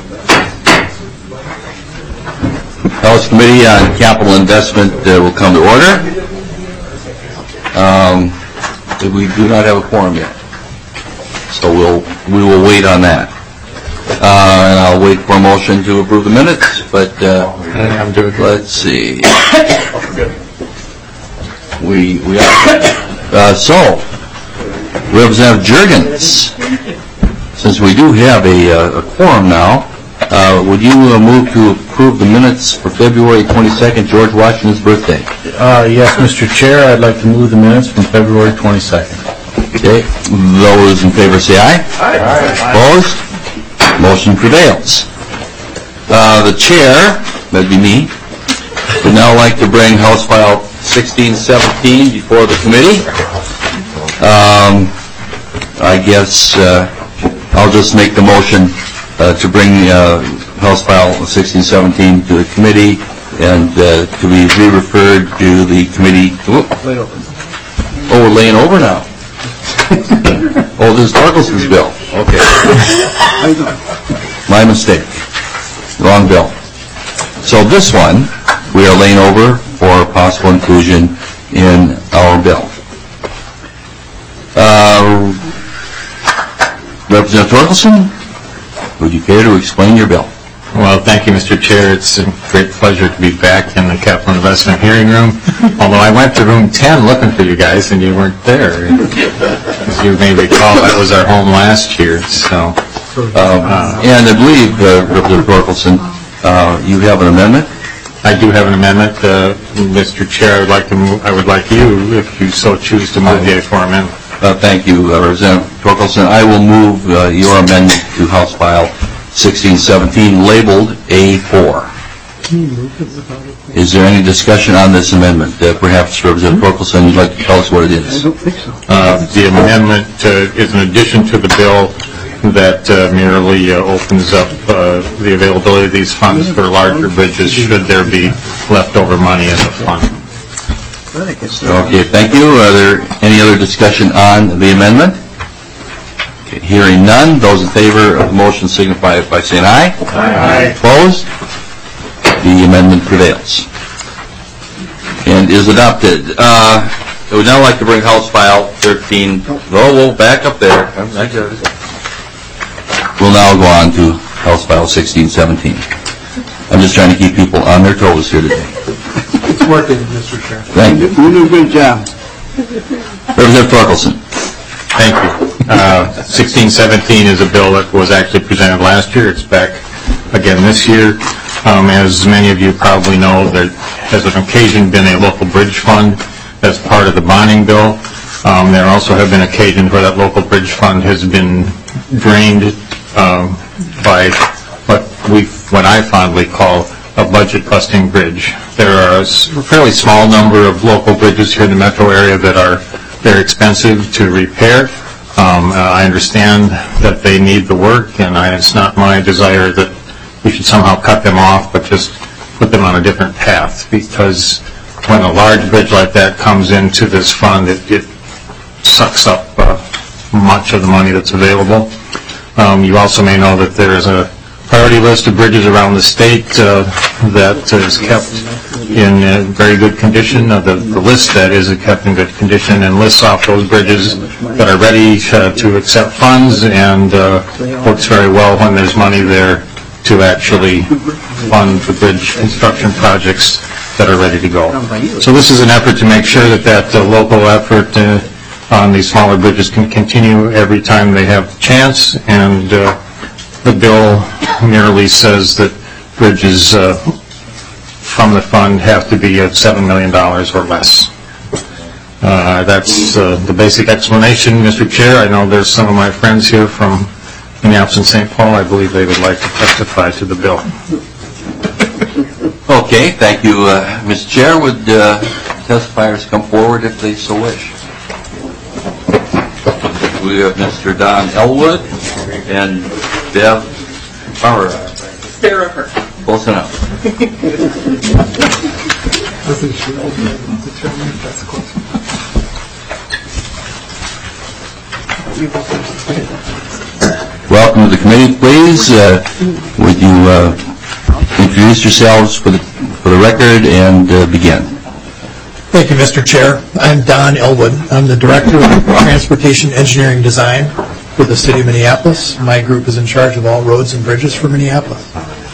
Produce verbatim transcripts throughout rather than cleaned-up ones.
House Committee on Capital Investment uh, will come to order. Um, we do not have a quorum yet, so we'll we will wait on that. Uh, and I'll wait for a motion to approve the minutes. But uh, I'm doing let's see. we we are uh, so Representative Juergens. Since we do have a, uh, a quorum now, uh, would you uh, move to approve the minutes for February twenty-second, George Washington's birthday? Uh, yes, Mister Chair, I'd like to move the minutes from February twenty-second. Okay. Those in favor say aye. Aye. Aye. Opposed? Motion prevails. Uh, the chair, that'd be me, would now like to bring House File sixteen seventeen before the committee. Um, I guess uh, I'll just make the motion uh, to bring uh, House File sixteen seventeen to the committee and uh, to be re-referred to the committee. Oh, we're laying over now. Oh, this is Torkelson's bill. Okay. My mistake. Wrong bill. So this one, we are laying over for possible inclusion in our bill. Uh, Representative Torkelson, would you care to explain your bill? Well, thank you, Mister Chair. It's a great pleasure to be back in the Capital Investment Hearing Room. Although I went to room ten looking for you guys and you weren't there. As you may recall, that was our home last year. So, um, uh, and I believe, uh, Representative Torkelson, uh, you have an amendment? I do have an amendment, uh, Mister Chair. I would like to move, I would like you, if you so choose, to move the A four amendment. Uh, thank you, uh, Representative Torkelson. I will move uh, your amendment to House File sixteen seventeen, labeled A four. Is there any discussion on this amendment? Uh, perhaps, Representative Torkelson, you'd like to tell us what it is? I don't think so. Uh, the amendment uh, is an addition to the bill that uh, merely uh, opens up uh, the availability of these funds for larger bridges should there be leftover money in the fund. Okay, thank you. Are there any other discussion on the amendment? Okay, hearing none, those in favor of the motion signify by saying aye. Aye. Opposed? The amendment prevails and is adopted. Uh, I would now like to bring House File thirteen. Oh, we'll back up there. We'll now go on to House File sixteen seventeen. I'm just trying to keep people on their toes here today. It's working, Mister Chair. Thank you. You do a good job. Representative Torkelson. Thank you. Uh, sixteen seventeen is a bill that was actually presented last year. It's back again this year. Um, as many of you probably know, there has on occasion been a local bridge fund as part of the bonding bill. Um, there also have been occasions where that local bridge fund has been drained um, by what we, what I fondly call a budget-busting bridge. There are a fairly small number of local bridges here in the metro area that are very expensive to repair. Um, uh, I understand that they need the work, and I, it's not my desire that we should somehow cut them off, but just put them on a different path, because when a large bridge like that comes into this fund, it, it sucks up uh, much of the money that's available. Um, you also may know that there is a priority list of bridges around the state uh, that is kept in uh, very good condition. Uh, the, the list that is kept in good condition and lists off those bridges that are ready uh, to accept funds and uh, works very well when there's money there to actually fund the bridge construction projects that are ready to go. So this is an effort to make sure that that uh, local effort uh, on these smaller bridges can continue every time they have the chance, and uh, the bill merely says that bridges uh, from the fund have to be at seven million dollars or less. Uh, that's uh, the basic explanation, Mister Chair. I know there's some of my friends here from Minneapolis and Saint Paul. I believe they would like to testify to the bill. Okay, thank you, uh, Mister Chair. Would uh, testifiers come forward if they so wish? We have Mister Don Elwood and Bev Farrer. Farrer. Close enough. welcome to the committee, please. Uh, would you uh, introduce yourselves for the, for the record and uh, begin? Thank you, Mister Chair. I'm Don Elwood. I'm the Director of Transportation Engineering Design for the City of Minneapolis. My group is in charge of all roads and bridges for Minneapolis.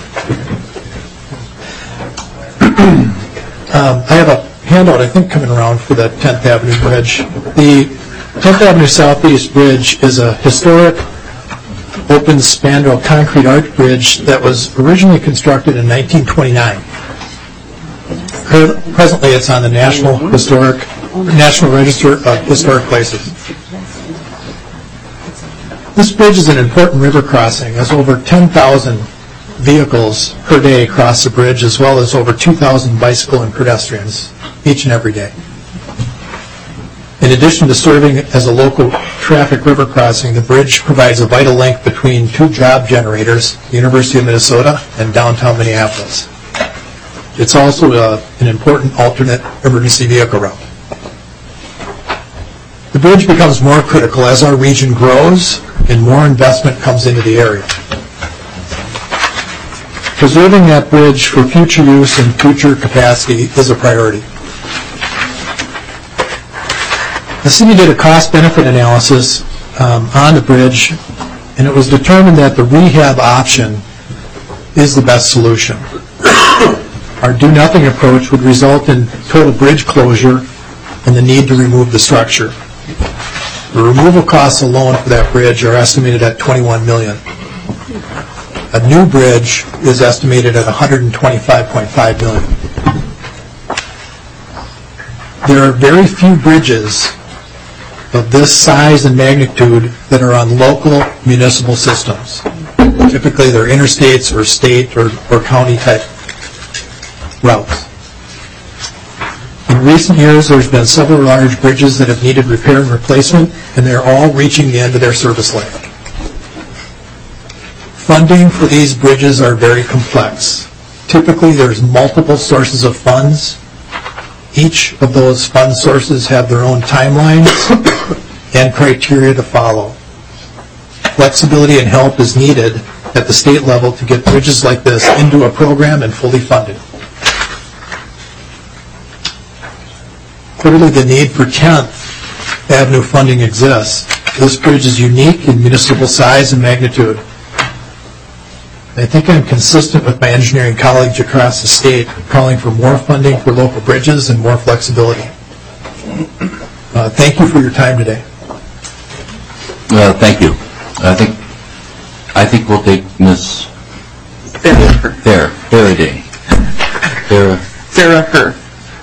um, I have a handout, I think, coming around for the tenth Avenue Bridge. The tenth Avenue Southeast Bridge is a historic open spandrel concrete arch bridge that was originally constructed in nineteen twenty-nine. Presently, it's on the National Historic National Register of Historic Places. This bridge is an important river crossing, as over ten thousand vehicles per day cross the bridge, as well as over two thousand bicycle and pedestrians each and every day. In addition to serving as a local traffic river crossing, the bridge provides a vital link between two job generators, the University of Minnesota and downtown Minneapolis. It's also uh, an important alternate emergency vehicle route. The bridge becomes more critical as our region grows and more investment comes into the area. Preserving that bridge for future use and future capacity is a priority. The city did a cost-benefit analysis um, on the bridge, and it was determined that the rehab option is the best solution. Our do-nothing approach would result in total bridge closure and the need to remove the structure. The removal costs alone for that bridge are estimated at twenty-one million dollars. A new bridge is estimated at one hundred twenty-five point five million dollars. There are very few bridges of this size and magnitude that are on local municipal systems. Typically, they're interstates or state or, or county type routes. In recent years, there's been several large bridges that have needed repair and replacement, and they're all reaching the end of their service life. Funding for these bridges are very complex. Typically, there's multiple sources of funds. Each of those fund sources have their own timelines and criteria to follow. Flexibility and help is needed at the state level to get bridges like this into a program and fully funded. Clearly, the need for tenth Avenue funding exists. This bridge is unique in municipal size and magnitude. I think I'm consistent with my engineering colleagues across the state, calling for more funding for local bridges and more flexibility. Uh, thank you for your time today. Well, thank you. I think I think we'll take Miz Farah. Farah Faraday. Farah. Farah her.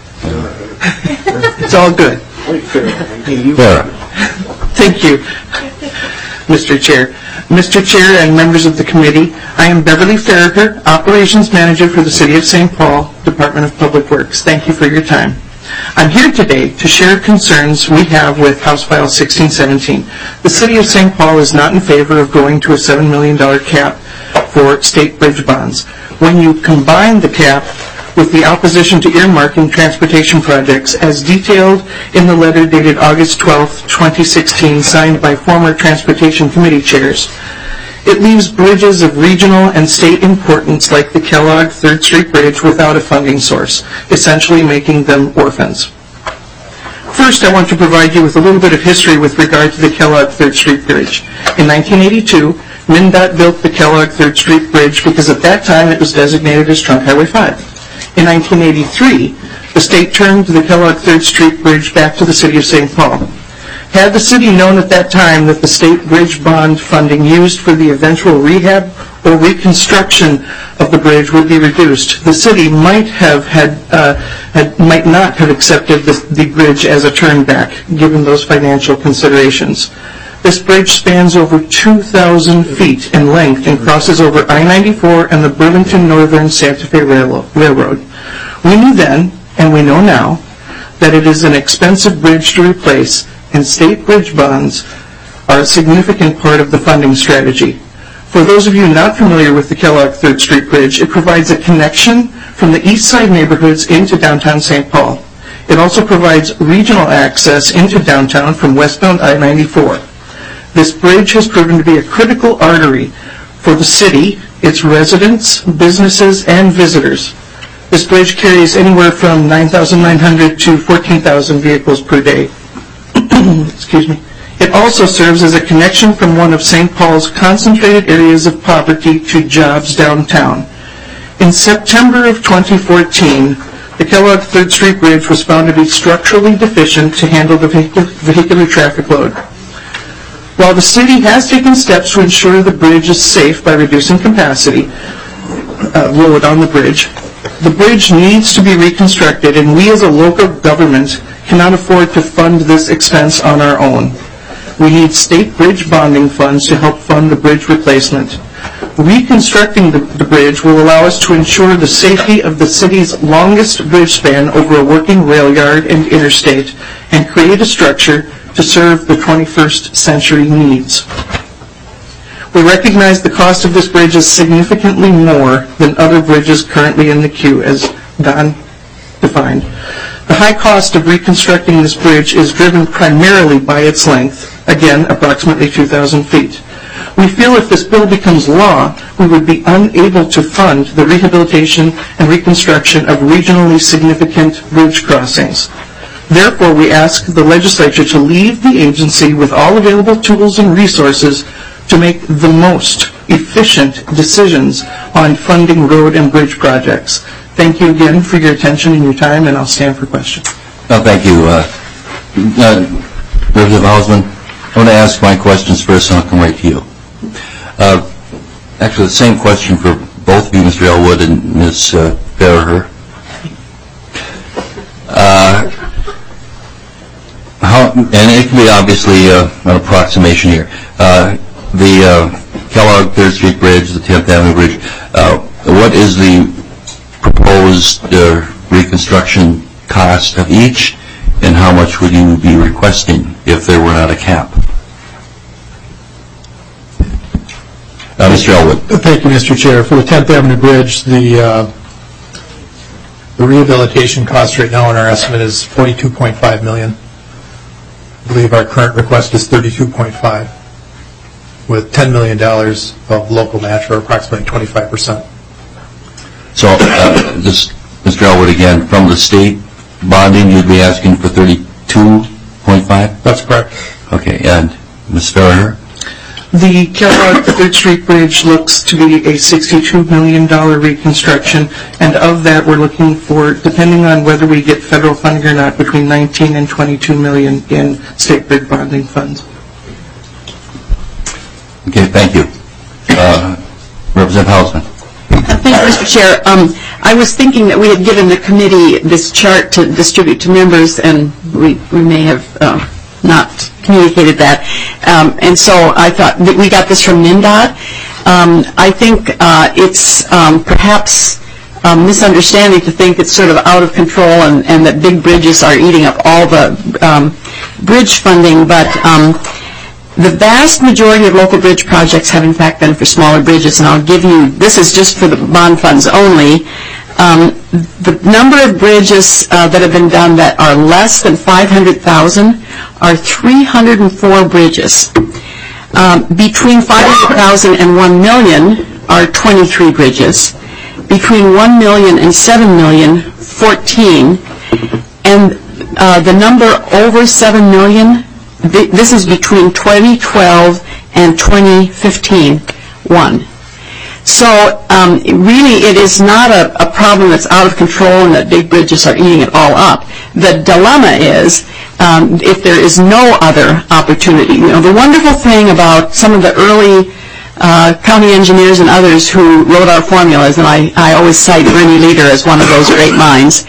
It's all good. Farah. Thank you, Mister Chair. Mister Chair and members of the committee, I am Beverly Farraher, Operations Manager for the City of Saint Paul, Department of Public Works. Thank you for your time. I'm here today to share concerns we have with House File sixteen seventeen. The City of Saint Paul is not in favor of going to a seven million dollars cap for state bridge bonds. When you combine the cap with the opposition to earmarking transportation projects as detailed in the letter dated August twelfth, twenty sixteen, signed by former Transportation Committee chairs, it leaves bridges of regional and state importance like the Kellogg third Street Bridge without a funding source, essentially making them orphans. First, I want to provide you with a little bit of history with regard to the Kellogg third Street Bridge. In nineteen eighty-two, MnDOT built the Kellogg third Street Bridge because at that time it was designated as Trunk Highway five. In nineteen eighty-three, the state turned the Kellogg third Street Bridge back to the City of Saint Paul. Had the city known at that time that the state bridge bond funding used for the eventual rehab or reconstruction of the bridge would be reduced, the city might have had, uh, had might not have accepted the, the bridge as a turnback, given those financial considerations. This bridge spans over two thousand feet in length and crosses over I ninety-four and the Burlington Northern Santa Fe Railroad. We knew then, and we know now, that it is an expensive bridge to replace, and state bridge bonds are a significant part of the funding strategy. For those of you not familiar with the Kellogg third Street Bridge, it provides a connection from the east side neighborhoods into downtown Saint Paul. It also provides regional access into downtown from westbound I ninety-four. This bridge has proven to be a critical artery for the city, its residents, businesses, and visitors. This bridge carries anywhere from nine thousand nine hundred to fourteen thousand vehicles per day. Excuse me. It also serves as a connection from one of Saint Paul's concentrated areas of poverty to jobs downtown. In September of twenty fourteen, the Kellogg third Street Bridge was found to be structurally deficient to handle the vehicular traffic load. While the city has taken steps to ensure the bridge is safe by reducing capacity uh, load on the bridge, the bridge needs to be reconstructed, and we as a local government cannot afford to fund this expense on our own. We need state bridge bonding funds to help fund the bridge replacement. Reconstructing the, the bridge will allow us to ensure the safety of the city's longest bridge span over a working rail yard and interstate, and create a structure to serve the twenty-first century needs. We recognize the cost of this bridge is significantly more than other bridges currently in the queue, as Don defined. The high cost of reconstructing this bridge is driven primarily by its length, again, approximately two thousand feet. We feel if this bill becomes law, we would be unable to fund the rehabilitation and reconstruction of regionally significant bridge crossings. Therefore, we ask the legislature to leave the agency with all available tools and resources to make the most efficient decisions on funding road and bridge projects. Thank you again for your attention and your time, and I'll stand for questions. No, thank you. Uh, uh, Representative Hausman, I want to ask my questions first, and I'll come right to you. Uh, actually, the same question for both of you, Mister Elwood and Miz Uh, Farrer. Uh, how, and it can be obviously uh, an approximation here. Uh, the uh, Kellogg third Street Bridge, the tenth Avenue Bridge, uh, what is the proposed uh, reconstruction cost of each, and how much would you be requesting if there were not a cap? Uh, Mister Elwood. Thank you, Mister Chair. For the tenth Avenue Bridge, the uh, the rehabilitation cost right now in our estimate is forty-two point five million dollars. I believe our current request is thirty-two point five, with ten million dollars of local match, or approximately twenty-five percent. So, uh, this, Mister Elwood, again, from the state bonding, you'd be asking for thirty-two point five? That's correct. Okay, and Miz Farrer? The Kellogg third Street Bridge looks to be a sixty-two million dollars reconstruction, and of that we're looking for, depending on whether we get federal funding or not, between nineteen and twenty-two million dollars in state bridge bonding funds. Okay, thank you. Uh, Representative Hausman. Thank you, Mister Chair. Um, I was thinking that we had given the committee this chart to distribute to members, and we, we may have uh, not communicated that. Um, and so I thought that we got this from MnDOT. Um, I think uh, it's um, perhaps a misunderstanding to think it's sort of out of control and, and that big bridges are eating up all the um, bridge funding, but um, the vast majority of local bridge projects have in fact been for smaller bridges, and I'll give you, this is just for the bond funds only. Um, the number of bridges uh, that have been done that are less than five hundred thousand are three hundred four bridges. Um, between five hundred thousand and one million are twenty-three bridges. Between one million and seven million, fourteen. And uh, the number over seven million, th this is between twenty twelve and twenty fifteen, one. So um, really it is not a, a problem that's out of control and that big bridges are eating it all up. The dilemma is um, if there is no other opportunity. You know, the wonderful thing about some of the early uh, county engineers and others who wrote our formulas, and I, I always cite Bernie Leader as one of those great minds,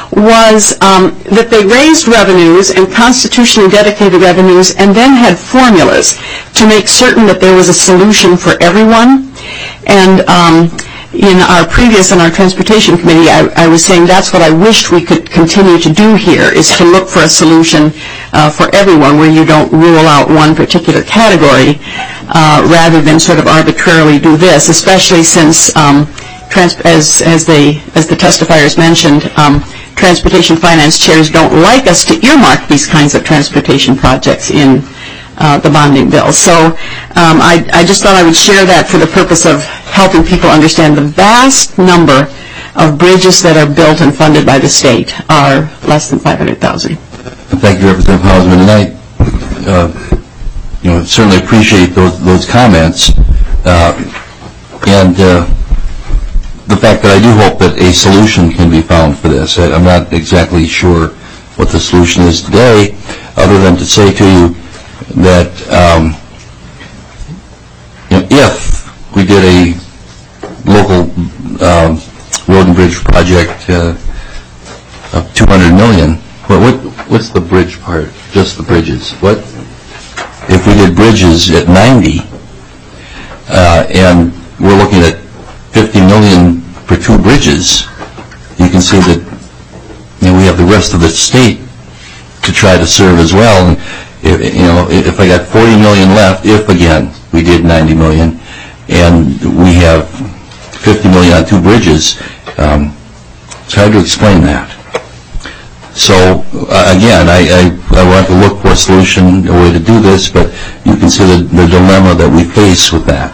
was um, that they raised revenues and constitutionally dedicated revenues and then had formulas to make certain that there was a solution for everyone. And um, in our previous, in our transportation committee, I, I was saying that's what I wished we could continue to do here, is to look for a solution uh, for everyone where you don't rule out one particular category uh, rather than sort of arbitrarily do this, especially since, um, trans as, as, they, as the testifiers mentioned, um, transportation finance chairs don't like us to earmark these kinds of transportation projects in uh, the bonding bill. So um, I, I just thought I would share that for the purpose of helping people understand the vast number of bridges that are built and funded by the state are less than five hundred thousand dollars. Thank you, Representative Hausman. And I uh, you know, certainly appreciate those, those comments. Uh, and uh, the fact that I do hope that a solution can be found for this. I, I'm not exactly sure what the solution is today, other than to say to you that um, you know, if we did a local um, road and bridge project uh, of two hundred million dollars, what, what, what's the bridge part? Just the bridges. What if we did bridges at ninety, uh, and we're looking at fifty million for two bridges? You can see that you know, we have the rest of the state to try to serve as well. And if, you know, if I got forty million left, if again we did ninety million, and we have fifty million on two bridges, um, it's hard to explain that. So uh, again, I, I, I want to look for a solution, a way to do this, but you can see the, the dilemma that we face with that.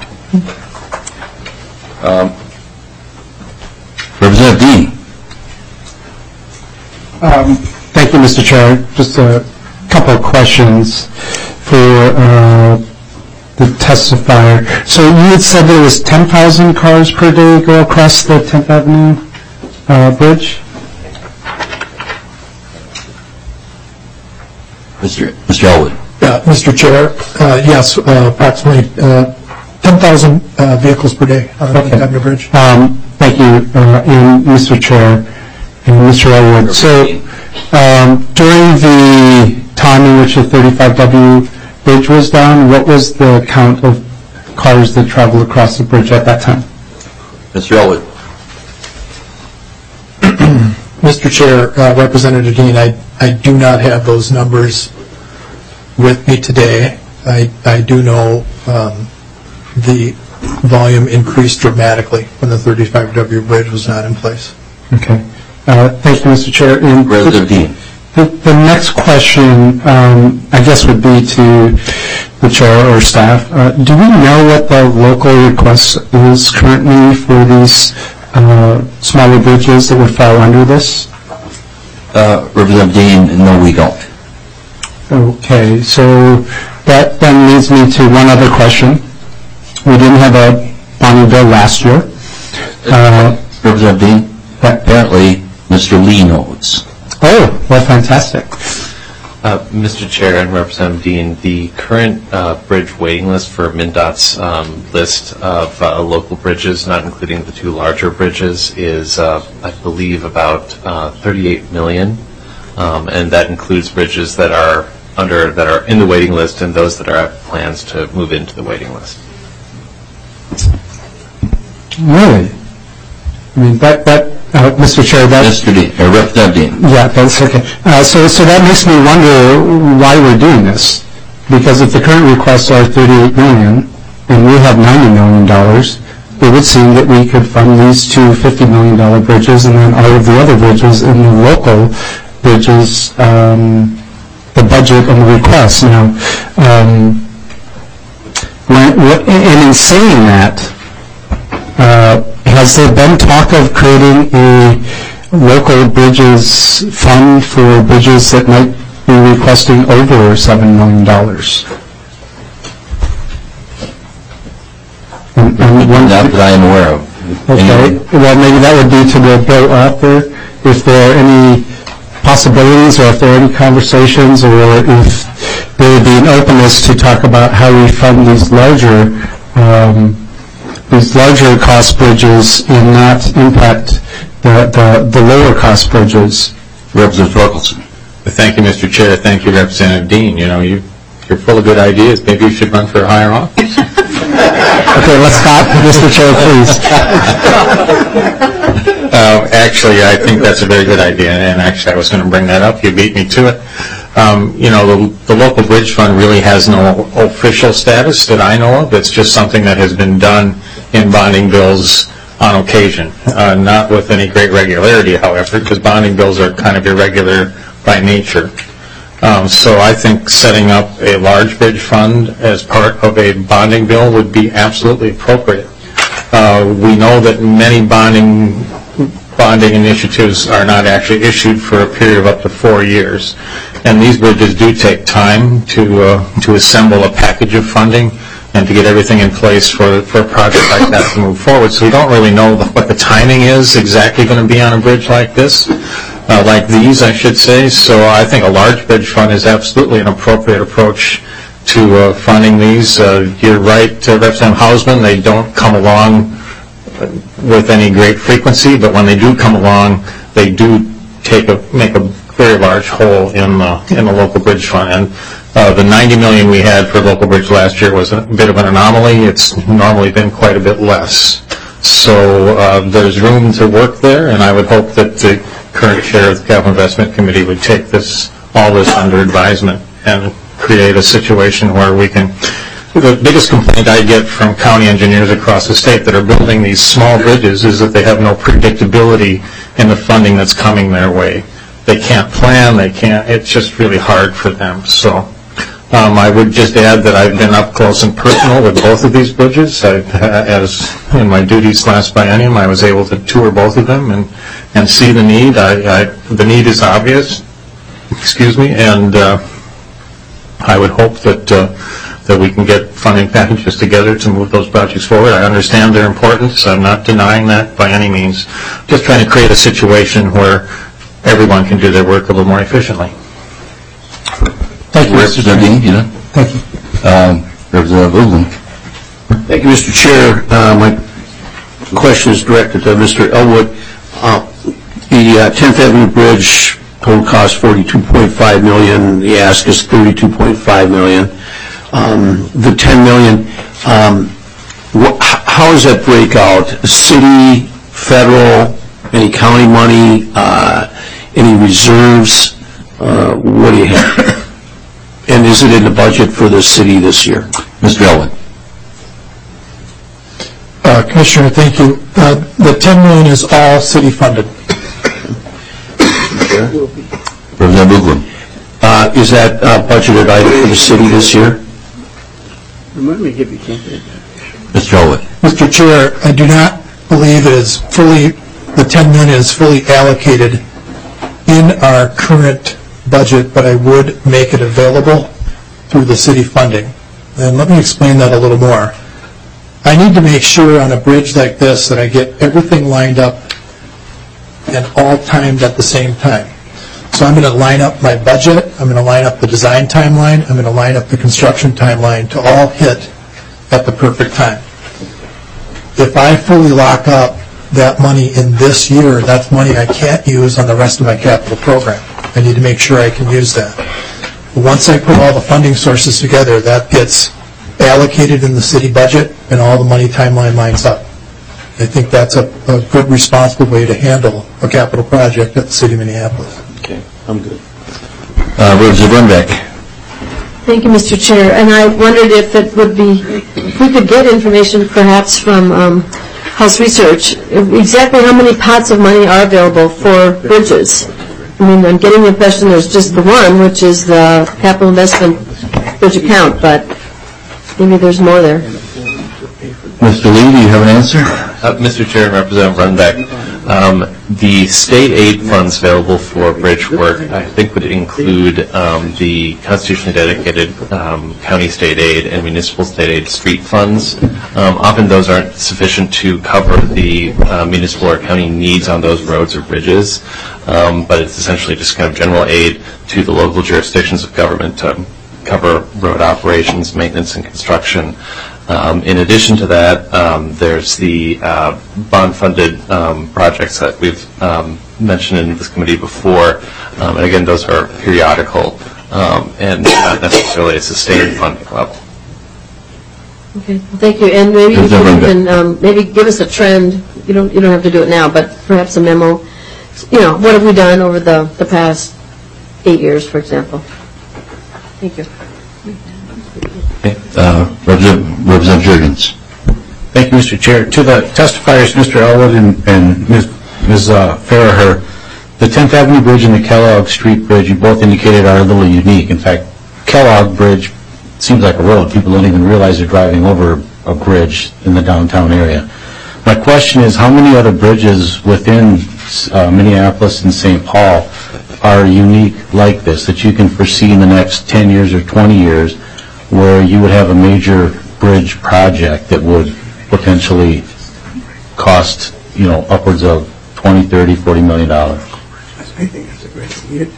Um, Representative Dean. Um, thank you, Mister Chair. Just a couple of questions for uh, the testifier. So you had said there was ten thousand cars per day go across the tenth Avenue uh, bridge? Mister Mister Elwood. Uh, Mister Chair, uh, yes, uh, approximately uh, ten thousand uh, vehicles per day on the Okay. Avenue Bridge. Um, thank you, uh, and Mister Chair and Mister Elwood. So um, during the time in which the thirty-five W bridge was down, what was the count of cars that traveled across the bridge at that time? Mister Elwood. Mister Chair, uh, Representative Dean, I, I do not have those numbers with me today. I, I do know um, the volume increased dramatically when the thirty-five W bridge was not in place. Okay. Uh, thank you, Mister Chair. And Representative Dean. The, the next question, um, I guess, would be to the chair or staff. Uh, do we know what the local request is currently for these uh, smaller bridges that would fall under this? Uh, Representative Dean, no, we don't. Okay, so that then leads me to one other question. We didn't have a bonding bill last year. Uh, Representative Dean, apparently Mister Lee knows. Oh, well, fantastic. Uh, Mister Chair and Representative Dean, the current uh, bridge waiting list for MnDOT's um, list of uh, local bridges, not including the two larger bridges, is, uh, I believe, about uh, thirty-eight million, um, and that includes bridges that are under that are in the waiting list and those that are plans to move into the waiting list. Really? I mean, that, that uh, Mister Chair, that... Mister Dean, or Representative Dean. Yeah, that's okay. Uh, so, so that makes me wonder why we're doing this. Because if the current requests are thirty-eight million dollars and we have ninety million dollars, it would seem that we could fund these two fifty million dollars bridges and then all of the other bridges in the local bridges, um, the budget and the requests. Now, um, when, and in saying that, uh, has there been talk of creating a local bridges fund for bridges that might be requesting over seven million dollars? And, and one, Not that I am aware of. okay, well, maybe that would be to the bill author, if there are any possibilities or if there are any conversations, or if there would be an openness to talk about how we fund these larger um, these larger cost bridges and not impact the, the, the lower cost bridges. Representative Torkelson. Thank you, Mister Chair. Thank you, Representative Dean. You know, you, you're full of good ideas. Maybe you should run for a higher office. Okay, let's stop. Mister Chair, please. Uh, actually, I think that's a very good idea, and actually I was going to bring that up. You beat me to it. Um, you know, the, the local bridge fund really has no official status that I know of. It's just something that has been done in bonding bills on occasion, uh, not with any great regularity, however, because bonding bills are kind of irregular by nature. Um, so I think setting up a large bridge fund as part of a bonding bill would be absolutely appropriate. Uh, we know that many bonding bonding initiatives are not actually issued for a period of up to four years. And these bridges do take time to uh, to assemble a package of funding and to get everything in place for, for a project like that to move forward. So we don't really know what the timing is exactly going to be on a bridge like this, uh, like these, I should say. So I think a large bridge fund is absolutely an appropriate approach to uh, funding these. Uh, you're right, uh, Representative Hausman, they don't come along with any great frequency, but when they do come along, they do take a make a very large hole in the in the local bridge fund. And uh, the ninety million we had for local bridge last year was a bit of an anomaly. It's normally been quite a bit less. So uh, there's room to work there, and I would hope that the current chair of the Capital Investment Committee would take this all this under advisement and create a situation where we can. The biggest complaint I get from county engineers across the state that are building these small bridges is that they have no predictability in the funding that's coming their way. They can't plan, they can't, it's just really hard for them. So um, I would just add that I've been up close and personal with both of these bridges. I, as in my duties last biennium, I was able to tour both of them and, and see the need. I, I, the need is obvious, excuse me, and uh, I would hope that uh, that we can get funding packages together to move those projects forward. I understand their importance. I'm not denying that by any means. Just trying to create a situation where everyone can do their work a little more efficiently. Thank you, Representative Dean. Thank you. Um, Representative Uglin. Thank you, Mister Chair. Uh, my question is directed to Mister Elwood. Uh, the uh, tenth Avenue Bridge total cost forty-two point five million dollars. The ask is thirty-two point five million dollars. Um, the ten million dollars, um, wh- how does that break out? City, federal, any county money, uh, any reserves? Uh, what do you have? And is it in the budget for the city this year? Mister Elwood. Uh, Commissioner, thank you. Uh, the ten million dollars is all city funded. Representative Uglin. Uh, is that uh, budgeted item for the city this year? Mister Elwood. Mister Chair, I do not believe it is fully, the ten million dollars is fully allocated in our current budget, but I would make it available through the city funding. And let me explain that a little more. I need to make sure on a bridge like this that I get everything lined up and all timed at the same time. So I'm going to line up my budget, I'm going to line up the design timeline, I'm going to line up the construction timeline to all hit at the perfect time. If I fully lock up that money in this year, that's money I can't use on the rest of my capital program. I need to make sure I can use that. Once I put all the funding sources together, that gets allocated in the city budget and all the money timeline lines up. I think that's a, a good, responsible way to handle a capital project at the city of Minneapolis. Okay, I'm good. Uh, Representative Runbeck. Thank you, Mister Chair. And I wondered if it would be, if we could get information perhaps from um, House Research, exactly how many pots of money are available for bridges. I mean, I'm getting the impression there's just the one, which is the capital investment bridge account, but maybe there's more there. Mister Lee, do you have an answer? Uh, Mister Chair and Representative Runbeck, um, the state aid funds available for bridge work, I think, would include um, the constitutionally dedicated um, county state aid and municipal state aid street funds. Um, often those aren't sufficient to cover the uh, municipal or county needs on those roads or bridges, um, but it's essentially just kind of general aid to the local jurisdictions of government to cover road operations, maintenance, and construction. Um, in addition to that, um, there's the uh, bond-funded um, projects that we've um, mentioned in this committee before, um, and again, those are periodical um, and not necessarily a sustained funding level. Okay, thank you. And maybe you can um, maybe give us a trend. You don't you don't have to do it now, but perhaps a memo. You know, what have we done over the the past eight years, for example? Thank you. Okay. Uh, Representative, Representative Jurgens. Thank you, Mister Chair. To the testifiers, Mister Elwood and, and Miz Miz Uh, Farraher, the tenth Avenue Bridge and the Kellogg Street Bridge, you both indicated, are a little unique. In fact, Kellogg Bridge seems like a road. People don't even realize they're driving over a bridge in the downtown area. My question is, how many other bridges within uh, Minneapolis and Saint Paul are unique like this, that you can foresee in the next ten years or twenty years, where you would have a major bridge project that would potentially cost, you know, upwards of twenty, thirty, forty million dollars? I think that's a great idea.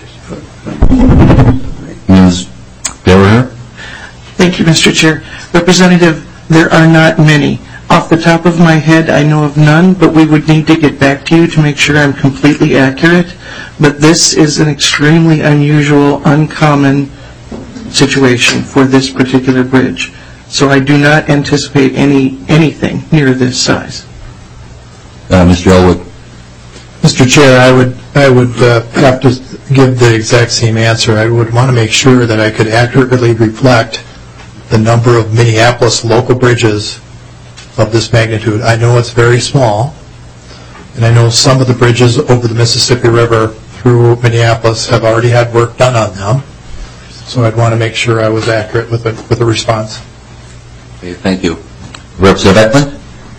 Miz Bearer? Thank you, Mister Chair. Representative, there are not many. Off the top of my head, I know of none, but we would need to get back to you to make sure I'm completely accurate. But this is an extremely unusual, uncommon situation for this particular bridge. So I do not anticipate any anything near this size. Uh, Mister Elwood? Mister Chair, I would I would uh, have to give the exact same answer. I would want to make sure that I could accurately reflect the number of Minneapolis local bridges of this magnitude. I know it's very small, and I know some of the bridges over the Mississippi River through Minneapolis have already had work done on them. So I'd want to make sure I was accurate with a, with a response. Okay, thank you. Representative Beckman?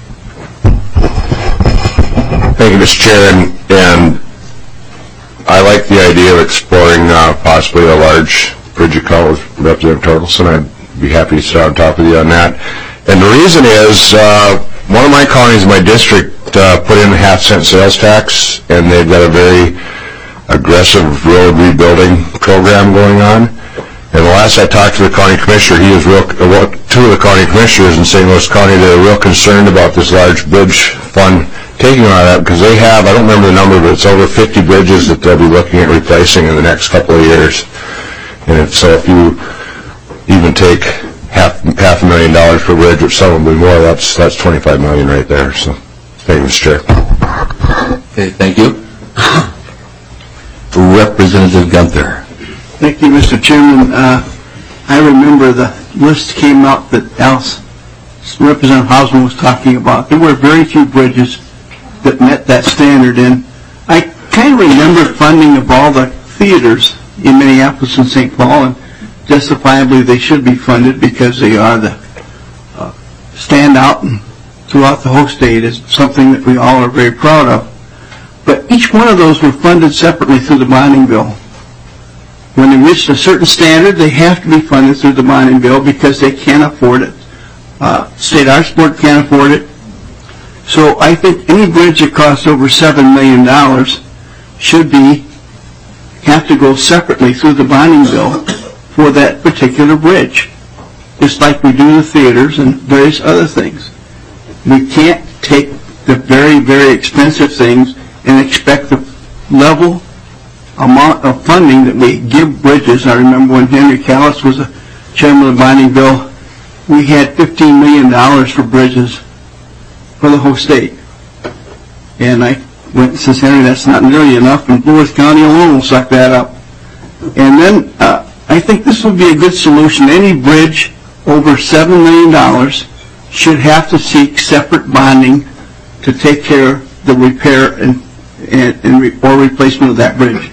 Thank you, Mister Chair, and, and I like the idea of exploring uh, possibly a large bridge account with Representative Torkelson. I'd be happy to sit on top of you on that. And the reason is, uh, one of my counties in my district uh, put in a half-cent sales tax, and they've got a very aggressive road rebuilding program going on. And the last I talked to the county commissioner, he was real, uh, two of the county commissioners in Saint Louis County, they're real concerned about this large bridge fund taking on that, because they have, I don't remember the number, but it's over fifty bridges that they'll be looking at replacing in the next couple of years. And if, so if you even take half half a million dollars per bridge, or some will be more, that's that's twenty-five million right there. So thank you, Mister Chair. Okay, thank you. Representative Gunther. Thank you, Mister Chairman. Uh, I remember the list came out that Alice, Representative Hausman was talking about. There were very few bridges that met that standard, and I kind of remember funding of all the theaters in Minneapolis and Saint Paul, and justifiably they should be funded because they are the uh, standout and throughout the whole state is something that we all are very proud of. But each one of those were funded separately through the bonding bill. When they reach a certain standard, they have to be funded through the bonding bill because they can't afford it. Uh, State Arts Board can't afford it. So I think any bridge that costs over seven million dollars should be have to go separately through the bonding bill for that particular bridge, just like we do the theaters and various other things. We can't take the very, very expensive things and expect the level amount of funding that we give bridges. I remember when Henry Callis was a chairman of the bonding bill, we had fifteen million dollars for bridges for the whole state. And I went and says, Henry, that's not nearly enough, and Lewis County alone will suck that up. And then uh, I think this would be a good solution. Any bridge over seven million dollars should have to seek separate bonding to take care of the repair and, and, and re, or replacement of that bridge.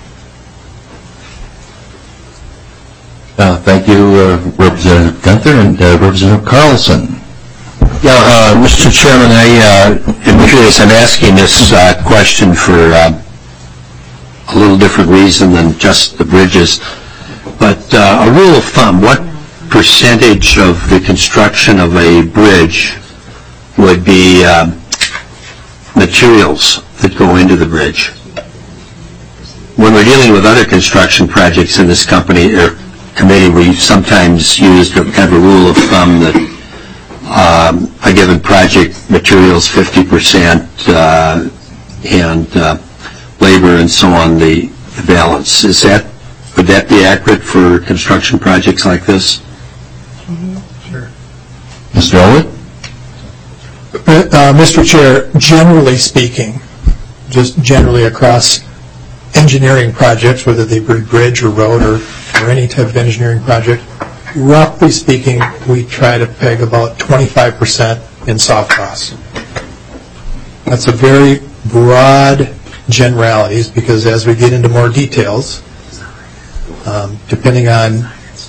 Uh, thank you, uh, Representative Gunther, and uh, Representative Carlson. Yeah, uh, Mister Chairman, I uh, am curious. I'm asking this uh, question for uh, a little different reason than just the bridges. But uh, a rule of thumb, what percentage of the construction of a bridge would be uh, materials that go into the bridge? When we're dealing with other construction projects in this company or committee, we sometimes use kind of a rule of thumb that um, a given project materials fifty percent uh, and uh, labor and so on the, the balance. Is that would that be accurate for construction projects like this? Mm-hmm. Sure. Mister Elwood? Uh, Mister Chair, generally speaking, just generally across engineering projects, whether they be bridge or road or, or any type of engineering project, roughly speaking, we try to peg about twenty-five percent in soft costs. That's a very broad generalities, because as we get into more details, um, depending on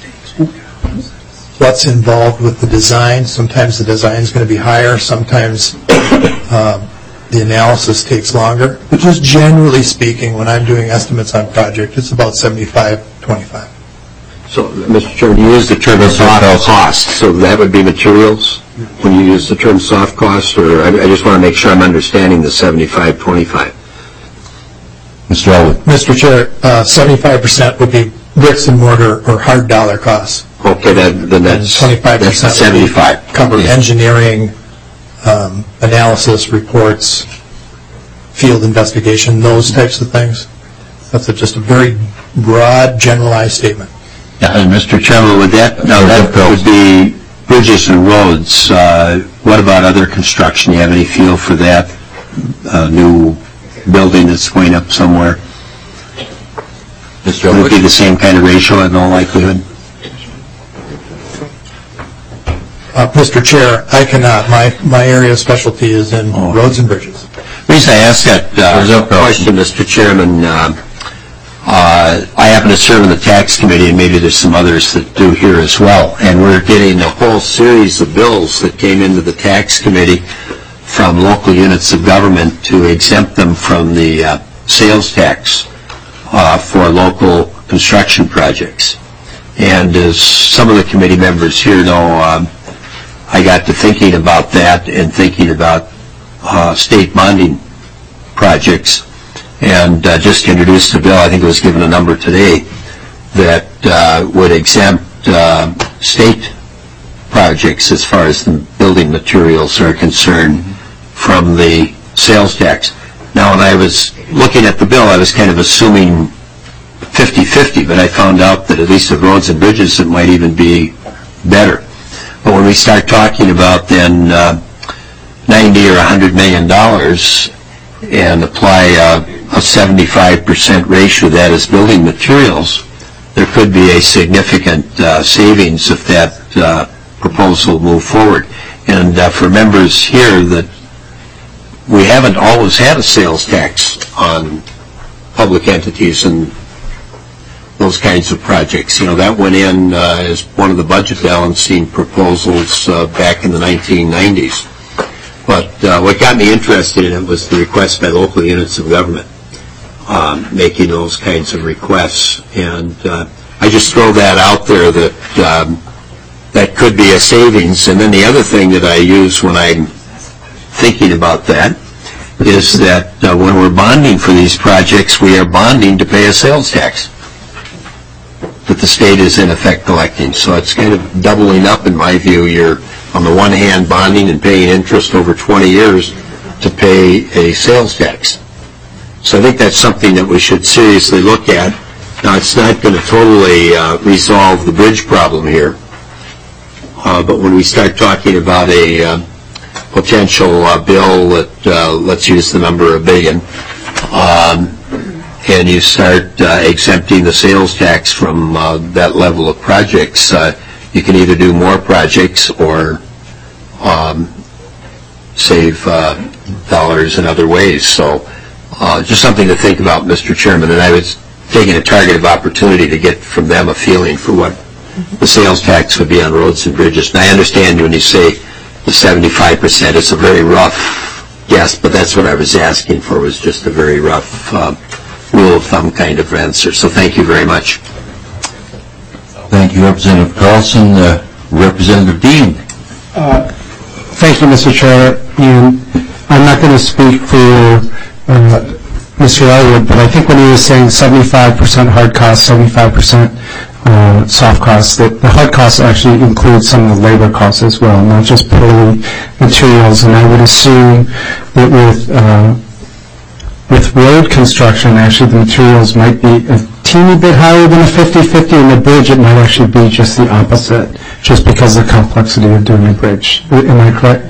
what's involved with the design, sometimes the design is going to be higher, sometimes um, the analysis takes longer. But just generally speaking, when I'm doing estimates on project, it's about seventy-five twenty-five. So, Mister Chairman, you use the term soft cost, so that would be materials when you use the term soft cost, or I, I just want to make sure I'm understanding the seventy-five twenty-five. Mister Elwood. Mister Chair, uh, seventy-five percent would be bricks and mortar or hard dollar costs. Okay, that, then that's, twenty-five percent that's the seventy-five. Cover engineering, um, analysis, reports, field investigation, those types of things. That's a, just a very broad, generalized statement. Yeah, and Mister Chairman, would that, no, that would be bridges and roads. Uh, what about other construction? Do you have any feel for that? Uh, new building that's going up somewhere? Mister Would Elwood? it be the same kind of ratio in all likelihood? Uh, Mister Chair, I cannot. My, my area of specialty is in Oh. roads and bridges. The reason I ask that uh, question, Mister Chairman, uh, uh, I happen to serve in the tax committee, and maybe there's some others that do here as well, and we're getting a whole series of bills that came into the tax committee from local units of government to exempt them from the uh, sales tax uh, for local construction projects. And as some of the committee members here know, um, I got to thinking about that and thinking about uh, state bonding projects, and uh, just introduced a bill, I think it was given a number today, that uh, would exempt uh, state projects as far as the building materials are concerned from the sales tax. Now, when I was looking at the bill, I was kind of assuming fifty fifty, but I found out that at least with roads and bridges it might even be better. But when we start talking about then uh, ninety or one hundred million dollars and apply uh, a seventy-five percent ratio, that is building materials, there could be a significant uh, savings if that uh, proposal moved forward. And uh, for members here, that we haven't always had a sales tax on public entities and those kinds of projects. You know, that went in uh, as one of the budget balancing proposals uh, back in the nineteen nineties. But uh, what got me interested in it was the request by local units of government um, making those kinds of requests. And uh, I just throw that out there that um, that could be a savings. And then the other thing that I use when I'm thinking about that is that uh, when we're bonding for these projects, we are bonding to pay a sales tax that the state is in effect collecting. So it's kind of doubling up, in my view. You're on the one hand bonding and paying interest over twenty years to pay a sales tax. So I think that's something that we should seriously look at. Now, it's not going to totally uh, resolve the bridge problem here, uh, but when we start talking about a uh, potential uh, bill that, uh, let's use the number a billion, um, and you start uh, exempting the sales tax from uh, that level of projects, uh, you can either do more projects or um, save uh, dollars in other ways. So uh, just something to think about, Mister Chairman. And I was taking a targeted opportunity to get from them a feeling for what the sales tax would be on roads and bridges. And I understand when you say the seventy-five percent, it's a very rough guess, but that's what I was asking for, was just a very rough uh, rule of thumb kind of answer. So thank you very much. Thank you, Representative Carlson. Uh, Representative Dean. Uh, thank you, Mister Chair. And I'm not going to speak for uh, Mister Elwood, but I think when he was saying seventy-five percent hard costs, seventy-five percent uh, soft costs, that the hard costs actually include some of the labor costs as well, not just purely materials. And I would assume that with uh, with road construction, actually the materials might be a teeny bit higher than a fifty fifty, and the bridge it might actually be just the opposite, just because of the complexity of doing a bridge. Am I correct?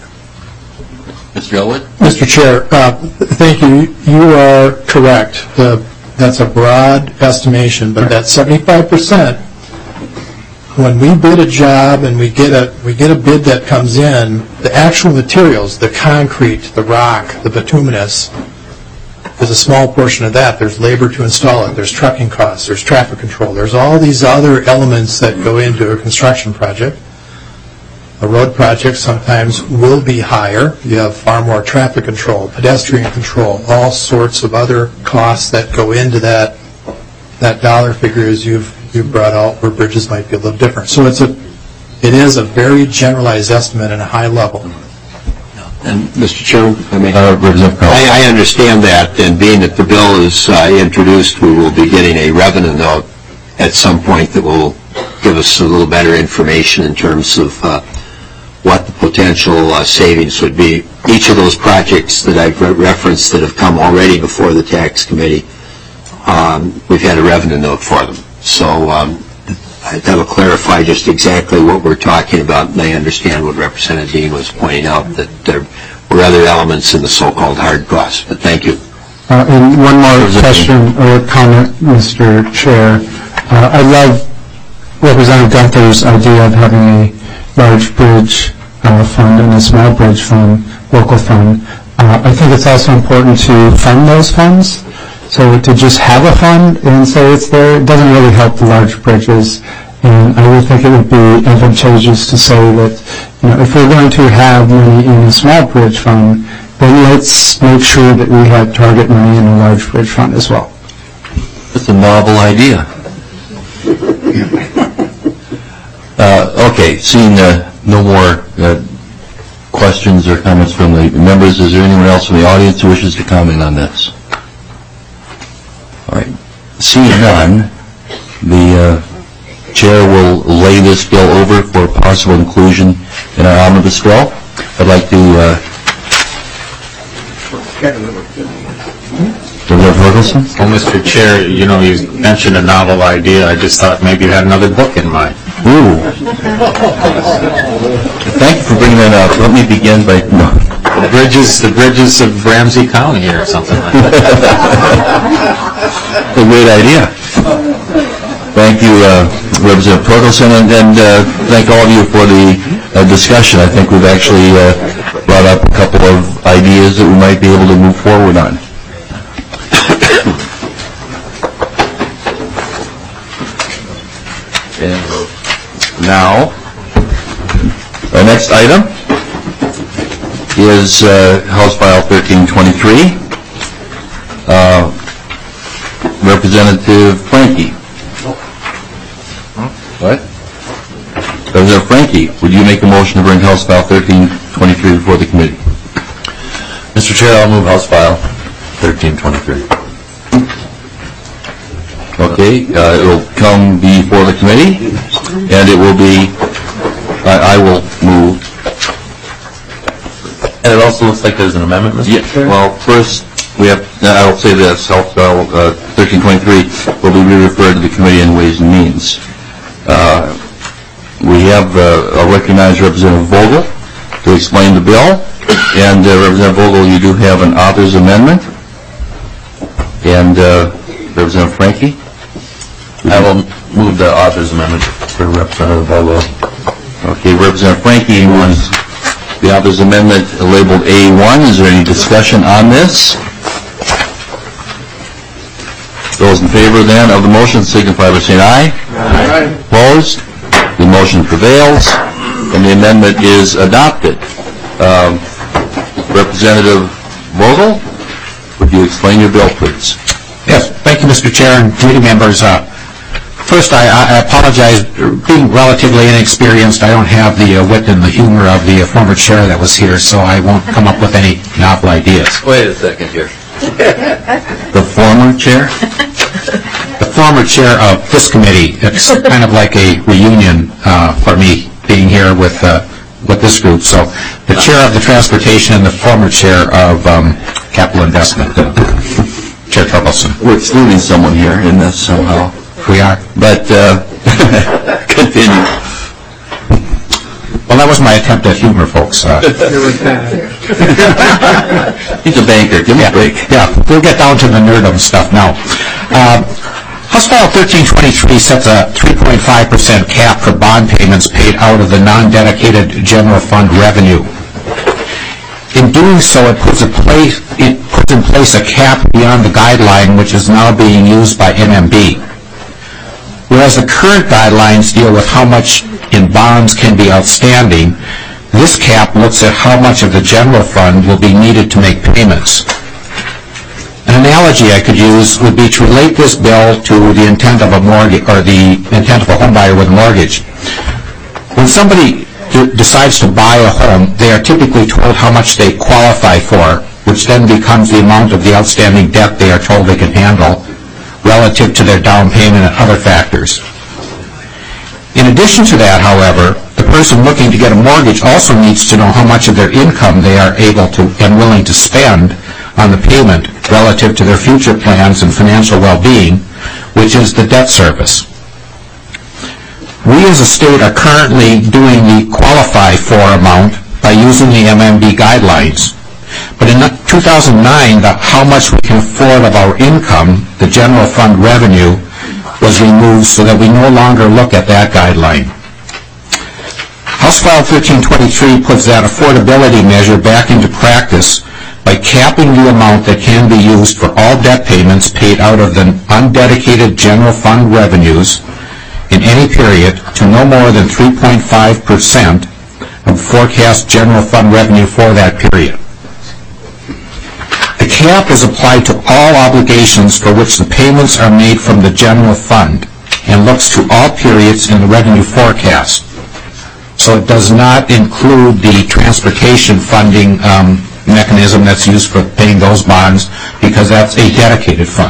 Mister Elwood? Mister Chair, uh, thank you. You are correct. The, that's a broad estimation, but that seventy-five percent, when we bid a job and we get a we get a bid that comes in, the actual materials, the concrete, the rock, the bituminous, is a small portion of that. There's labor to install it. There's trucking costs. There's traffic control. There's all these other elements that go into a construction project. A road project sometimes will be higher. You have far more traffic control, pedestrian control, all sorts of other costs that go into that that dollar figure as you've you've brought out, where bridges might be a little different. So it's a it is a very generalized estimate and a high level. And Mister Chairman, I mean, Uh, Representative Powell. I, I understand that, and being that the bill is uh, introduced, we will be getting a revenue note at some point that will give us a little better information in terms of uh, what the potential uh, savings would be. Each of those projects that I've re- referenced that have come already before the tax committee, um, we've had a revenue note for them. So um, that will clarify just exactly what we're talking about, and I understand what Representative Dean was pointing out, that there were other elements in the so-called hard costs. But thank you. Uh, and one more question or comment, Mister Chair. Uh, I love Representative Gunther's idea of having a large bridge uh, fund and a small bridge fund, local fund. Uh, I think it's also important to fund those funds. So to just have a fund and say it's there, it doesn't really help the large bridges. And I would think it would be advantageous to say that, you know, if we're going to have money in a small bridge fund, then let's make sure that we have target money in a large bridge fund as well. That's a novel idea. uh, okay, seeing uh, no more uh, questions or comments from the members, is there anyone else from the audience who wishes to comment on this? All right. Seeing none, the uh, chair will lay this bill over for possible inclusion in our omnibus bill. I'd like to... Uh, Well, Mister Chair, you know, you mentioned a novel idea. I just thought maybe you had another book in mind. Ooh. Thank you for bringing that up. Let me begin by... No. The bridges, the bridges of Ramsey County or something like that. A great idea. Thank you, uh, Representative Torkelson, and, and uh, thank all of you for the uh, discussion. I think we've actually uh, brought up a couple of ideas that we might be able to move forward on. And now, our next item is uh, House File thirteen twenty-three. Uh, Representative Frankie. What? Representative Frankie, would you make a motion to bring House File thirteen twenty-three before the committee? Mister Chair, I'll move House File thirteen twenty-three. Okay, uh, it will come before the committee, and it will be, I, I will move. And it also looks like there's an amendment, Mister Yeah, Chair? well, first, we have, I will say this, House File uh, thirteen twenty-three will be re-referred to the Committee on Ways and Means. Uh, we have, uh, I'll recognize Representative Vogel to explain the bill, and uh, Representative Vogel, you do have an author's amendment, and uh, Representative Frankie? I will move the author's amendment for Representative Vogel. Okay, Representative Frankie wants the author's amendment labeled A one. Is there any discussion on this? Those in favor then of the motion signify by saying aye. Aye. Opposed? The motion prevails, and the amendment is adopted. Um, Representative Vogel, would you explain your bill, please? Yes, thank you, Mister Chair and committee members. Uh, first, I, I apologize. Being relatively inexperienced, I don't have the uh, wit and the humor of the uh, former chair that was here, so I won't come up with any novel ideas. Wait a second here. The former chair? The former chair of this committee. It's kind of like a reunion uh, for me being here with uh, with this group. So, the chair of the transportation and the former chair of um, capital investment. Uh, Chair Torkelson. We're excluding someone here in this somehow. We are. But, uh, continue. Well, that was my attempt at humor, folks. Uh, He's a banker. Give me yeah, a break. Yeah, we'll get down to the nerdum stuff now. Uh, House File thirteen twenty-three sets a three point five percent cap for bond payments paid out of the non-dedicated general fund revenue. In doing so, it puts, a place, it puts in place place a cap beyond the guideline which is now being used by M M B. Whereas the current guidelines deal with how much in bonds can be outstanding, this cap looks at how much of the general fund will be needed to make payments. An analogy I could use would be to relate this bill to the intent of a mortgage, or the intent of a home buyer with a mortgage. When somebody d- decides to buy a home, they are typically told how much they qualify for, which then becomes the amount of the outstanding debt they are told they can handle relative to their down payment and other factors. In addition to that, however, the person looking to get a mortgage also needs to know how much of their income they are able to and willing to spend on the payment relative to their future plans and financial well-being, which is the debt service. We as a state are currently doing the qualify for amount by using the M M B guidelines. But in two thousand nine, the how much we can afford of our income, the general fund revenue, was removed so that we no longer look at that guideline. House File thirteen twenty-three puts that affordability measure back into practice by capping the amount that can be used for all debt payments paid out of the undedicated general fund revenues in any period to no more than three point five percent of forecast general fund revenue for that period. The cap is applied to all obligations for which the payments are made from the general fund and looks to all periods in the revenue forecast. So it does not include the transportation funding um, mechanism that's used for paying those bonds, because that's a dedicated fund.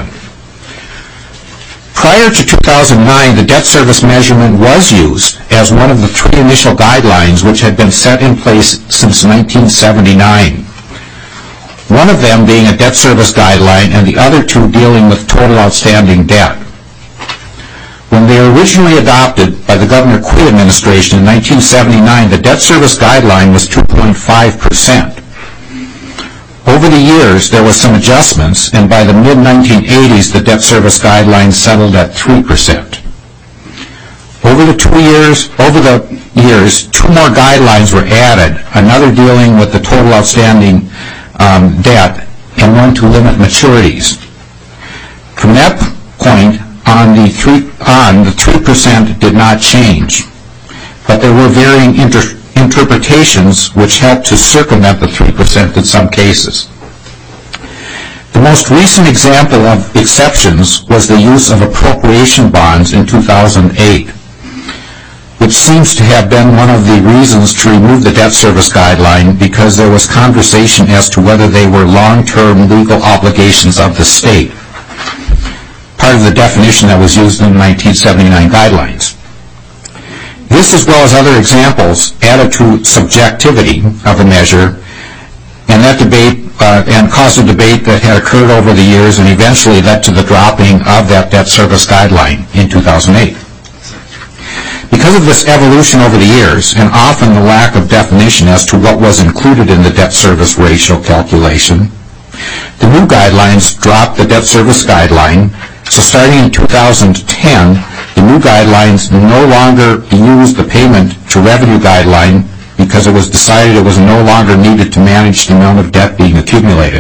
Prior to two thousand nine, the debt service measurement was used as one of the three initial guidelines which had been set in place since nineteen seventy-nine. One of them being a debt service guideline and the other two dealing with total outstanding debt. When they were originally adopted by the Governor Quinn administration in nineteen seventy-nine, the debt service guideline was two point five percent. Over the years, there were some adjustments, and by the mid nineteen eighties, the debt service guideline settled at three percent. Over the two years, over the years, two more guidelines were added, another dealing with the total outstanding um, debt, and one to limit maturities. From that point on, the three on the three percent did not change, but there were varying inter interpretations which helped to circumvent the three percent in some cases. The most recent example of exceptions was the use of appropriation bonds in two thousand eight, which seems to have been one of the reasons to remove the debt service guideline, because there was conversation as to whether they were long-term legal obligations of the state, part of the definition that was used in the nineteen seventy-nine guidelines. This, as well as other examples, added to subjectivity of the measure, and that debate uh, and caused a debate that had occurred over the years and eventually led to the dropping of that debt service guideline in two thousand eight. Because of this evolution over the years, and often the lack of definition as to what was included in the debt service ratio calculation, the new guidelines dropped the debt service guideline. So starting in two thousand ten, the new guidelines no longer use the payment to revenue guideline because it was decided it was no longer needed to manage the amount of debt being accumulated.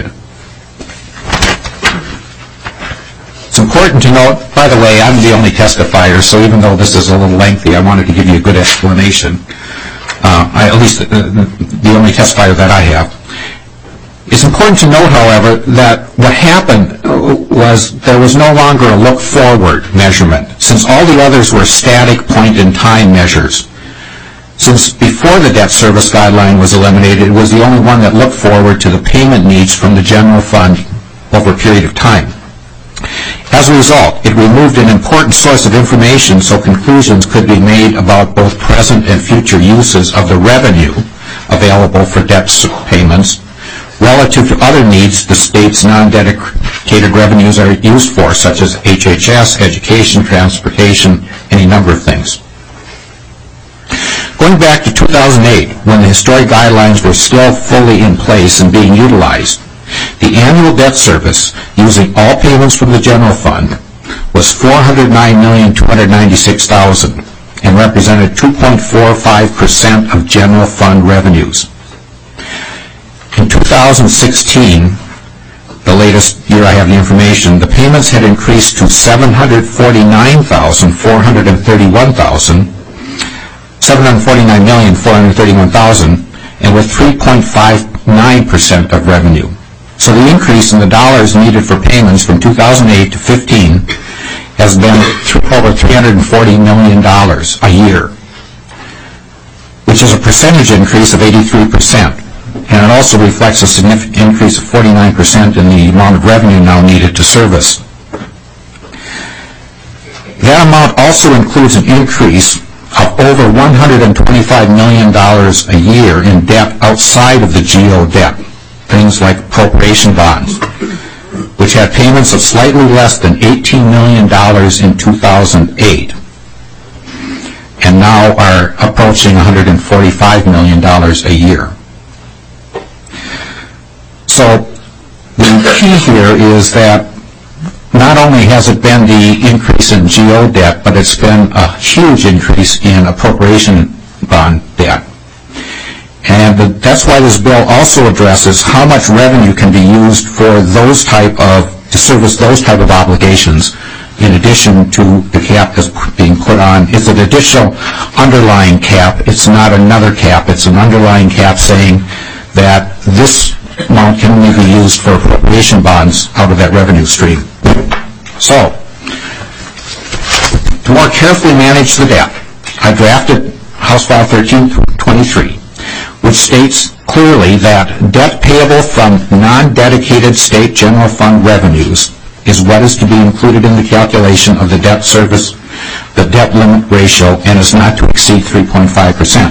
It's important to note, by the way, I'm the only testifier, so even though this is a little lengthy, I wanted to give you a good explanation. Uh, I, at least the, the, the only testifier that I have. It's important to note, however, that what happened was there was no longer a look-forward measurement, since all the others were static point-in-time measures. Since before the debt service guideline was eliminated, it was the only one that looked forward to the payment needs from the general fund over a period of time. As a result, it removed an important source of information so conclusions could be made about both present and future uses of the revenue available for debt payments relative to other needs the state's non-dedicated revenues are used for, such as H H S, education, transportation, any number of things. Going back to two thousand eight, when the historic guidelines were still fully in place and being utilized, the annual debt service, using all payments from the general fund, was four hundred nine million two hundred ninety-six thousand dollars and represented two point four five percent of general fund revenues. In two thousand sixteen, the latest year I have the information, the payments had increased to seven hundred forty-nine thousand four hundred thirty-one thousand, seven hundred forty-nine million four hundred thirty-one thousand, and with three point five nine percent of revenue. So the increase in the dollars needed for payments from two thousand eight to fifteen has been over three hundred forty million dollars a year, which is a percentage increase of eighty-three percent. And it also reflects a significant increase of forty-nine percent in the amount of revenue now needed to service. That amount also includes an increase of over one hundred twenty-five million dollars a year in debt outside of the G O debt, things like appropriation bonds, which had payments of slightly less than eighteen million dollars in two thousand eight, and now are approaching one hundred forty-five million dollars a year. So the key here is that not only has it been the increase in G O debt, but it's been a huge increase in appropriation bond debt. And the, that's why this bill also addresses how much revenue can be used for those type of, to service those type of obligations, in addition to the cap that's being put on. It's an additional underlying cap. It's not another cap. It's an underlying cap saying that this amount can only be used for appropriation bonds out of that revenue stream. So, to more carefully manage the debt, I drafted House File thirteen twenty-three, which states clearly that debt payable from non-dedicated state general fund revenues is what is to be included in the calculation of the debt service, the debt limit ratio, and is not to exceed three point five percent.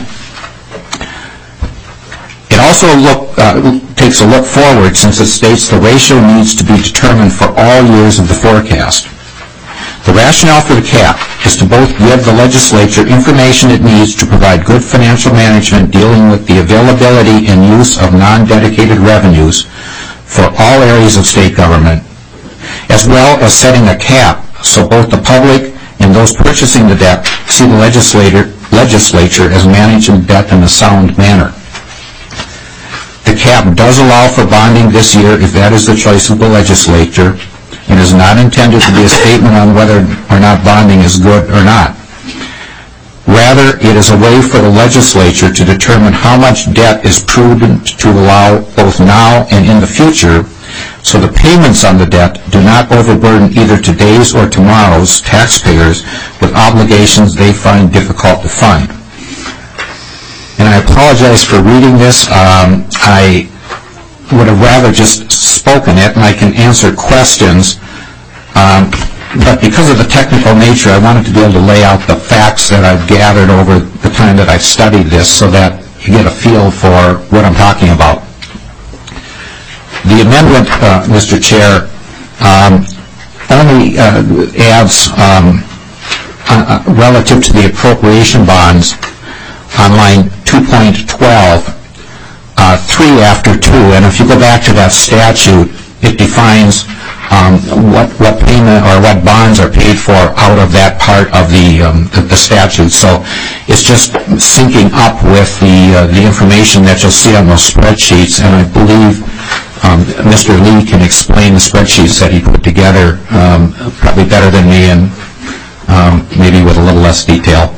It also look, uh, takes a look forward, since it states the ratio needs to be determined for all years of the forecast. The rationale for the cap is to both give the legislature information it needs to provide good financial management dealing with the availability and use of non-dedicated revenues for all areas of state government, as well as setting a cap so both the public and those purchasing the debt see the legislator, legislature as managing debt in a sound manner. The cap does allow for bonding this year if that is the choice of the legislature, and is not intended to be a statement on whether or not bonding is good or not. Rather, it is a way for the legislature to determine how much debt is prudent to allow both now and in the future, so the payments on the debt do not overburden either today's or tomorrow's taxpayers with obligations they find difficult to fund. And I apologize for reading this. Um, I would have rather just spoken it, and I can answer questions. Um, but because of the technical nature, I wanted to be able to lay out the facts that I've gathered over the time that I've studied this so that you get a feel for what I'm talking about. The amendment, uh, Mister Chair, um, only uh, adds, um, uh, relative to the appropriation bonds, on line two point twelve, uh, three after two, and if you go back to that statute, it defines um, what what payment or what bonds are paid for out of that part of the um, the, the statute. So it's just syncing up with the uh, the information that you'll see on those spreadsheets, and I believe um, Mister Lee can explain the spreadsheets that he put together um, probably better than me, and um, maybe with a little less detail.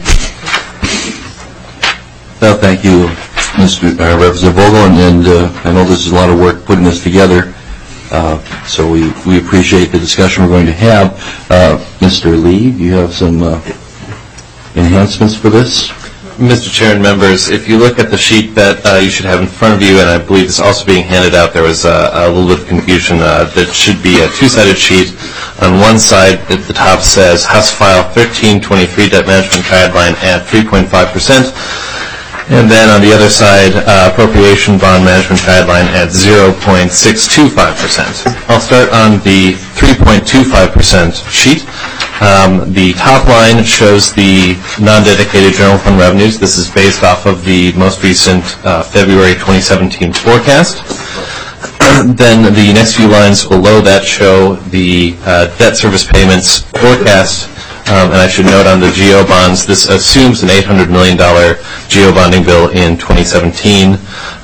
Well, thank you, Mister Uh, Representative Vogel, and, and uh, I know this is a lot of work putting this together, uh, so we, we appreciate the discussion we're going to have. Uh, Mister Lee, do you have some uh, enhancements for this? Mister Chair and members, if you look at the sheet that uh, you should have in front of you, and I believe it's also being handed out, there was uh, a little bit of confusion. Uh, that should be a two-sided sheet. On one side, at the top says House File thirteen twenty-three Debt Management Guideline at three point five percent. And then on the other side, uh, Appropriation Bond Management Guideline at zero point six two five percent. I'll start on the three point two five percent sheet. Um, the top line shows the non-dedicated general fund revenues. This is based off of the most recent uh, February twenty seventeen forecast. Then the next few lines below that show the uh, debt service payments forecast. Um, and I should note on the G O bonds, this assumes an eight hundred million dollars G O bonding bill in twenty seventeen.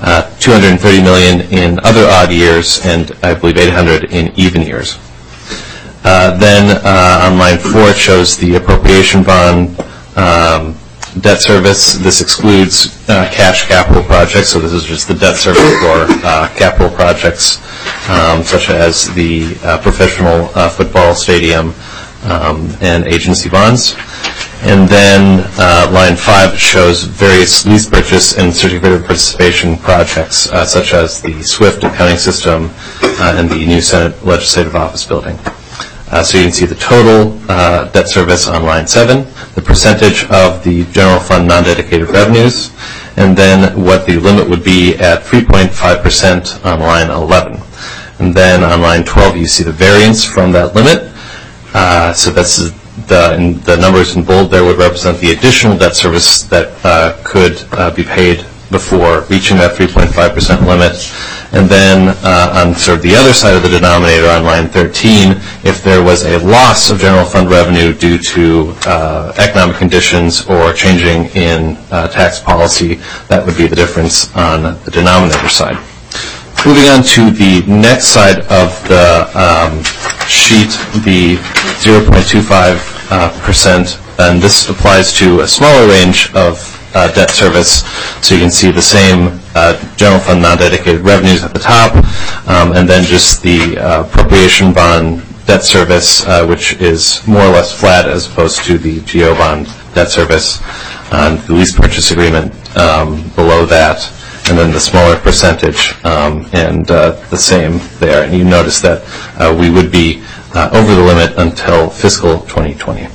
uh, two hundred thirty million dollars in other odd years, and I believe eight hundred in even years. Uh, then uh, on line four, it shows the appropriation bond um, debt service. This excludes uh, cash capital projects, so this is just the debt service for uh, capital projects um, such as the uh, professional uh, football stadium um, and agency bonds. And then uh, line five shows various lease purchase and certificate of participation projects uh, such as the SWIFT accounting system uh, and the new Senate Legislative Office building. Uh, so you can see the total uh, debt service on line seven, the percentage of the general fund non-dedicated revenues, and then what the limit would be at three point five percent on line eleven. And then on line twelve, you see the variance from that limit. Uh, so that's the, in the numbers in bold there would represent the additional debt service that uh, could uh, be paid before reaching that three point five percent limit. And then uh, on sort of the other side of the denominator on line thirteen, if there was a loss of general fund revenue due to uh, economic conditions or changing in uh, tax policy, that would be the difference on the denominator side. Moving on to the next side of the um, sheet, the zero point two five percent, and this applies to a smaller range of Uh, debt service, so you can see the same uh, general fund non-dedicated revenues at the top, um, and then just the uh, appropriation bond debt service, uh, which is more or less flat as opposed to the G O bond debt service, uh, the lease purchase agreement um, below that, and then the smaller percentage, um, and uh, the same there. And you notice that uh, we would be uh, over the limit until fiscal twenty twenty.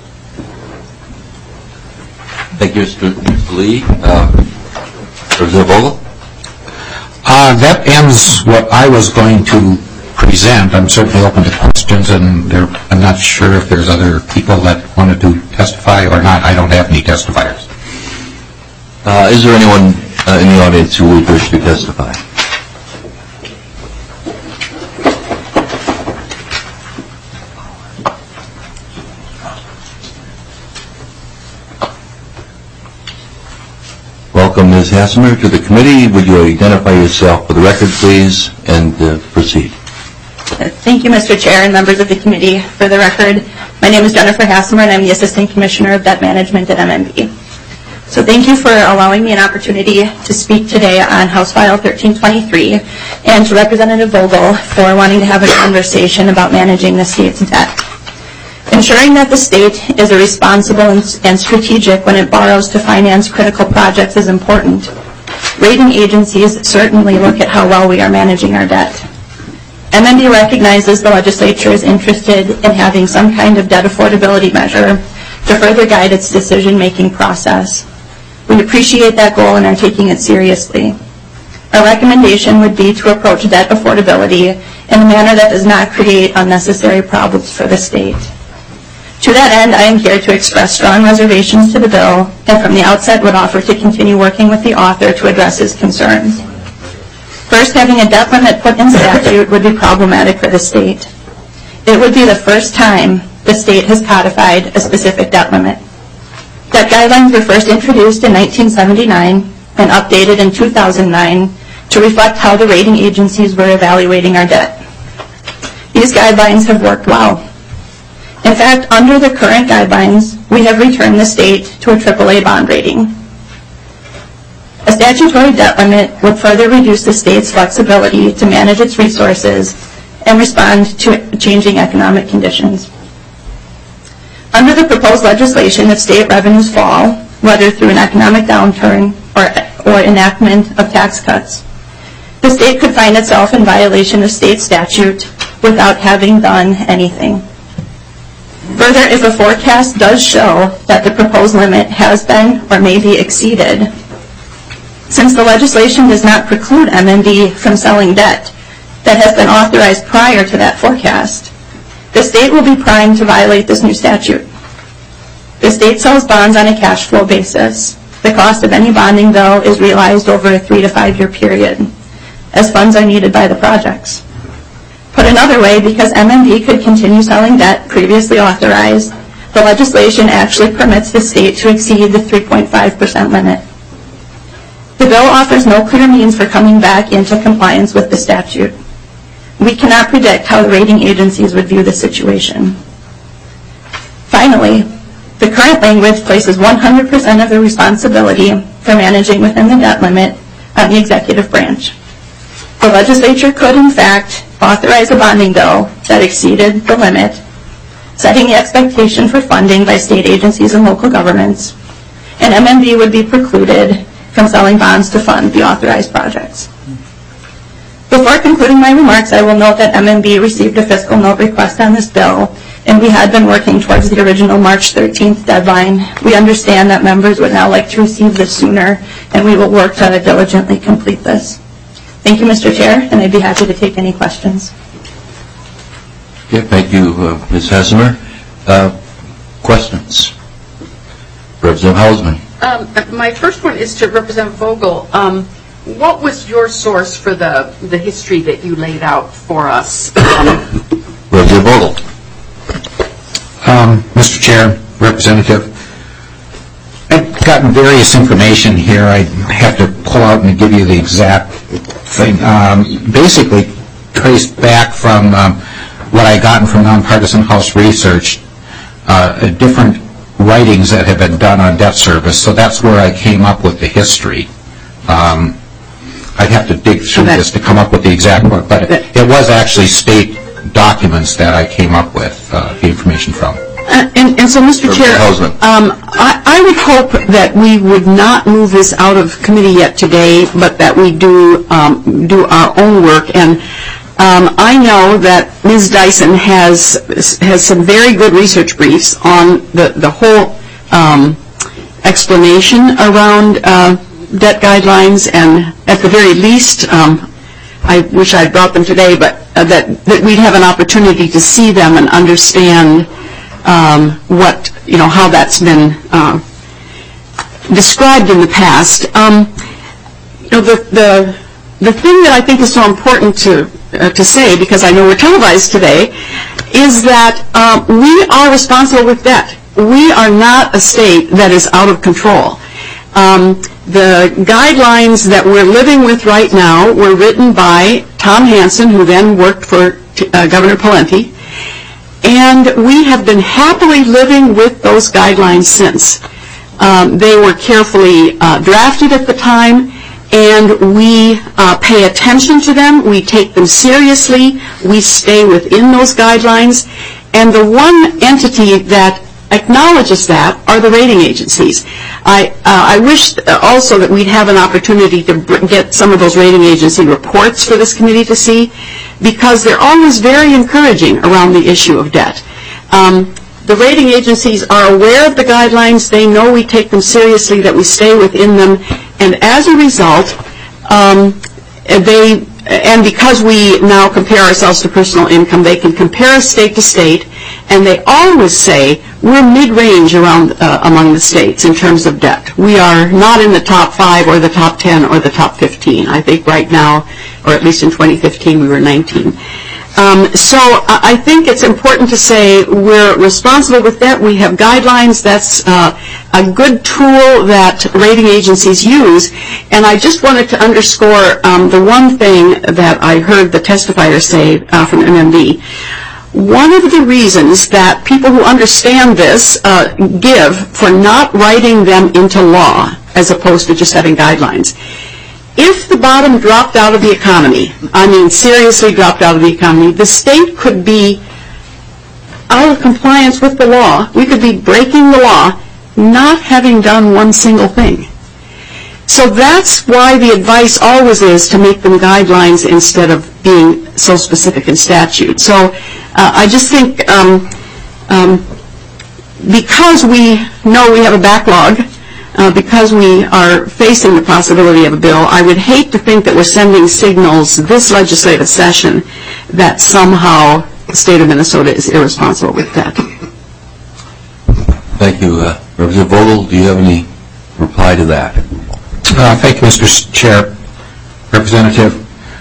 Thank you, Mister Lee. Uh, Representative Vogel? Uh, that ends what I was going to present. I'm certainly open to questions, and there, I'm not sure if there's other people that wanted to testify or not. I don't have any testifiers. Uh, is there anyone uh, in the audience who would wish to testify? Welcome, Miz Hassemer, to the committee. Would you identify yourself for the record, please, and uh, proceed? Thank you, Mister Chair and members of the committee. For the record, my name is Jennifer Hassemer, and I'm the Assistant Commissioner of Debt Management at M M B. So thank you for allowing me an opportunity to speak today on House File thirteen twenty-three, and to Representative Vogel for wanting to have a conversation about managing the state's debt. Ensuring that the state is responsible and strategic when it borrows to finance critical projects is important. Rating agencies certainly look at how well we are managing our debt. M M B recognizes the legislature is interested in having some kind of debt affordability measure to further guide its decision-making process. We appreciate that goal and are taking it seriously. Our recommendation would be to approach debt affordability in a manner that does not create unnecessary problems for the state. To that end, I am here to express strong reservations to the bill, and from the outset would offer to continue working with the author to address his concerns. First, having a debt limit put in statute would be problematic for the state. It would be the first time the state has codified a specific debt limit. Debt guidelines were first introduced in nineteen seventy-nine and updated in two thousand nine to reflect how the rating agencies were evaluating our debt. These guidelines have worked well. In fact, under the current guidelines, we have returned the state to a triple A bond rating. A statutory debt limit would further reduce the state's flexibility to manage its resources and respond to changing economic conditions. Under the proposed legislation, if state revenues fall, whether through an economic downturn or, or enactment of tax cuts, the state could find itself in violation of state statute without having done anything. Further, if a forecast does show that the proposed limit has been or may be exceeded, since the legislation does not preclude M M B from selling debt that has been authorized prior to that forecast, the state will be primed to violate this new statute. The state sells bonds on a cash flow basis. The cost of any bonding, though, is realized over a three to five year period, as funds are needed by the projects. Put another way, because M M B could continue selling debt previously authorized, the legislation actually permits the state to exceed the three point five percent limit. The bill offers no clear means for coming back into compliance with the statute. We cannot predict how the rating agencies would view the situation. Finally, the current language places one hundred percent of the responsibility for managing within the debt limit on the executive branch. The legislature could, in fact, authorize a bonding bill that exceeded the limit, setting the expectation for funding by state agencies and local governments, and M M B would be precluded from selling bonds to fund the authorized projects. Before concluding my remarks, I will note that M M B received a fiscal note request on this bill, and we had been working towards the original March thirteenth deadline. We understand that members would now like to receive this sooner, and we will work to diligently complete this. Thank you, Mister Chair, and I'd be happy to take any questions. Okay, thank you, uh, Miz Hassemer. Uh, questions? Representative Hausman. Um, my first one is to Representative Vogel. Um, what was your source for the, the history that you laid out for us? Um, Representative Vogel. Um, Mister Chair, Representative, I've gotten various information here. I have to pull out and give you the exact thing. Um, basically, traced back from um, what I gotten from Nonpartisan House Research, uh, different writings that have been done on debt service. So that's where I came up with the history. Um, I'd have to dig through this to come up with the exact one, but it, it was actually state documents that I came up with uh, the information from. Uh, and, and so, Mister Chair, um, I, I would hope that we would not move this out of committee yet today, but that we do um, do our own work. And um, I know that Miz Dyson has has some very good research briefs on the the whole um, explanation around uh, debt guidelines, and at the very least, um, I wish I had brought them today, but uh, that that we'd have an opportunity to see them and understand Um, what, you know, how that's been uh, described in the past. Um, you know, the, the, the thing that I think is so important to, uh, to say, because I know we're televised today, is that um, we are responsible with debt. We are not a state that is out of control. Um, the guidelines that we're living with right now were written by Tom Hansen, who then worked for uh, Governor Pawlenty. And we have been happily living with those guidelines since. Um, they were carefully uh, drafted at the time, and we uh, pay attention to them. We take them seriously. We stay within those guidelines. And the one entity that acknowledges that are the rating agencies. I, uh, I wish also that we'd have an opportunity to get some of those rating agency reports for this committee to see, because they're always very encouraging around the issue of debt. Um, the rating agencies are aware of the guidelines. They know we take them seriously, that we stay within them, and as a result, um, they, and because we now compare ourselves to personal income, they can compare us state to state, and they always say we're mid-range around uh, among the states in terms of debt. We are not in the top five or the top ten or the top fifteen. I think right now, or at least in twenty fifteen, we were nineteen. Um, so I think it's important to say we're responsible with that. We have guidelines. That's uh, a good tool that rating agencies use. And I just wanted to underscore um, the one thing that I heard the testifier say uh, from M M B. One of the reasons that people who understand this uh, give for not writing them into law, as opposed to just having guidelines. If the bottom dropped out of the economy, I mean seriously dropped out of the economy, the state could be out of compliance with the law. We could be breaking the law, not having done one single thing. So that's why the advice always is to make them guidelines instead of being so specific in statute. So uh, I just think um, um, because we know we have a backlog, Uh, because we are facing the possibility of a bill, I would hate to think that we're sending signals this legislative session that somehow the state of Minnesota is irresponsible with that. Thank you. Uh, Representative Vogel, do you have any reply to that? Uh, thank you, Mister Chair. Representative,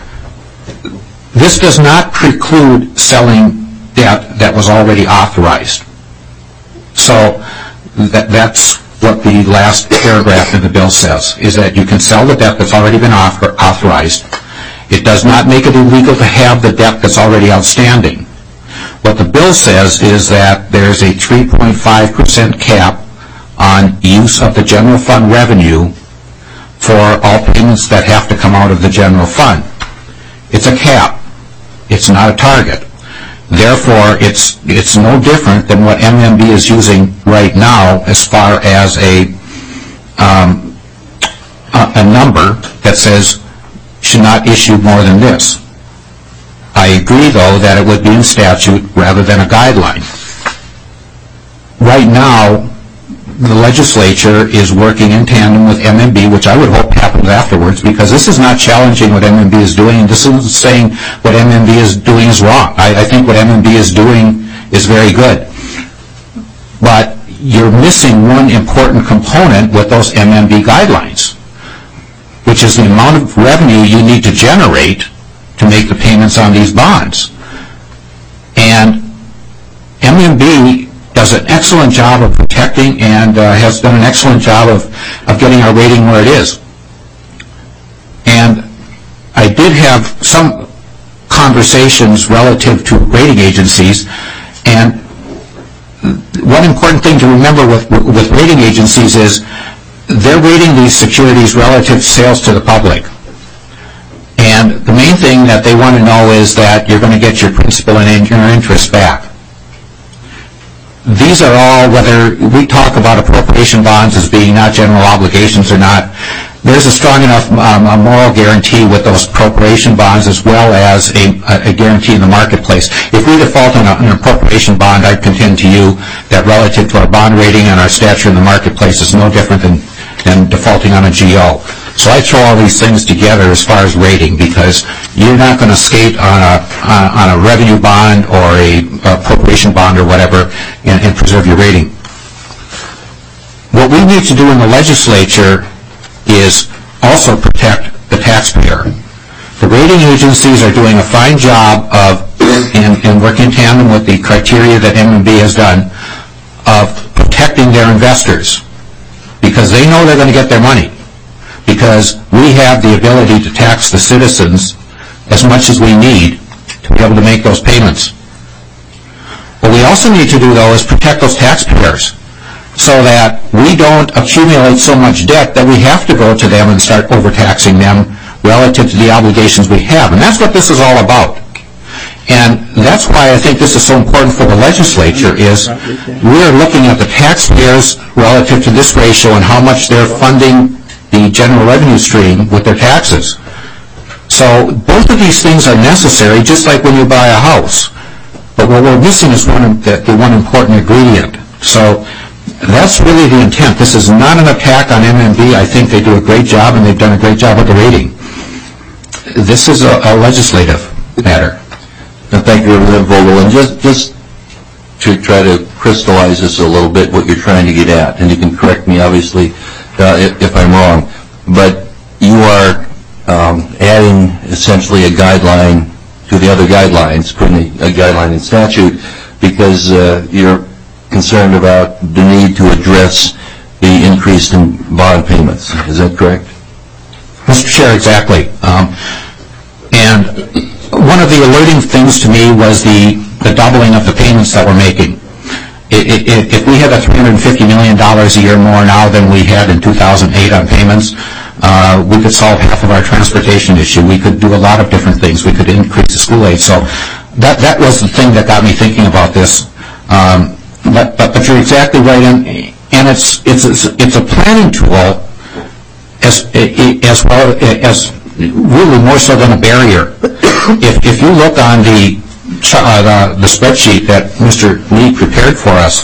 this does not preclude selling debt that was already authorized. So that, that's what the last paragraph in the bill says, is that you can sell the debt that's already been author- authorized. It does not make it illegal to have the debt that's already outstanding. What the bill says is that there's a three point five percent cap on use of the general fund revenue for all payments that have to come out of the general fund. It's a cap. It's not a target. Therefore, it's it's no different than what M M B is using right now as far as a um, a, a number that says should not issue more than this. I agree, though, that it would be in statute rather than a guideline. Right now, the legislature is working in tandem with M M B, which I would hope happens afterwards, because this is not challenging what M M B is doing, and this isn't saying what M M B is doing is wrong. I, I think what M M B is doing is very good. But you're missing one important component with those M M B guidelines, which is the amount of revenue you need to generate to make the payments on these bonds. And M M B does an excellent job of protecting and uh, has done an excellent job of, of getting our rating where it is. And I did have some conversations relative to rating agencies, and one important thing to remember with, with rating agencies is they're rating these securities relative to sales to the public. And the main thing that they want to know is that you're going to get your principal and your interest back. These are all, whether we talk about appropriation bonds as being not general obligations or not, there's a strong enough um, a moral guarantee with those appropriation bonds as well as a, a guarantee in the marketplace. If we default on a, an appropriation bond, I contend to you that relative to our bond rating and our stature in the marketplace is no different than, than defaulting on a G O. So I throw all these things together as far as rating, because you're not going to skate on a on, on a revenue bond or a appropriation bond or whatever and, and preserve your rating. What we need to do in the legislature is also protect the taxpayer. The rating agencies are doing a fine job of, and, and working in tandem with the criteria that M M B has done, of protecting their investors, because they know they're going to get their money. Because we have the ability to tax the citizens as much as we need to be able to make those payments. What we also need to do, though, is protect those taxpayers so that we don't accumulate so much debt that we have to go to them and start overtaxing them relative to the obligations we have. And that's what this is all about. And that's why I think this is so important for the legislature, is we're looking at the taxpayers relative to this ratio and how much they're funding the general revenue stream with their taxes. So both of these things are necessary, just like when you buy a house. But what we're missing is one, the, the one important ingredient. So that's really the intent. This is not an attack on M M B. I think they do a great job, and they've done a great job with the rating. This is a, a legislative matter. Now, thank you, Representative Vogel. And just, just to try to crystallize this a little bit, what you're trying to get at, and you can correct me, obviously, Uh, if, if I'm wrong, but you are um, adding essentially a guideline to the other guidelines, putting a, a guideline in statute, because uh, you're concerned about the need to address the increase in bond payments. Is that correct? Mister Chair, exactly. Um, and one of the alerting things to me was the, the doubling of the payments that we're making. It, it, if we had a three hundred fifty million dollars a year more now than we had in two thousand eight on payments, uh, we could solve half of our transportation issue. We could do a lot of different things. We could increase the school aid. So that that was the thing that got me thinking about this. Um, but, but but you're exactly right, and and it's it's it's a planning tool as as well as really more so than a barrier. If if you look on the Uh, the, the spreadsheet that Mister Lee prepared for us,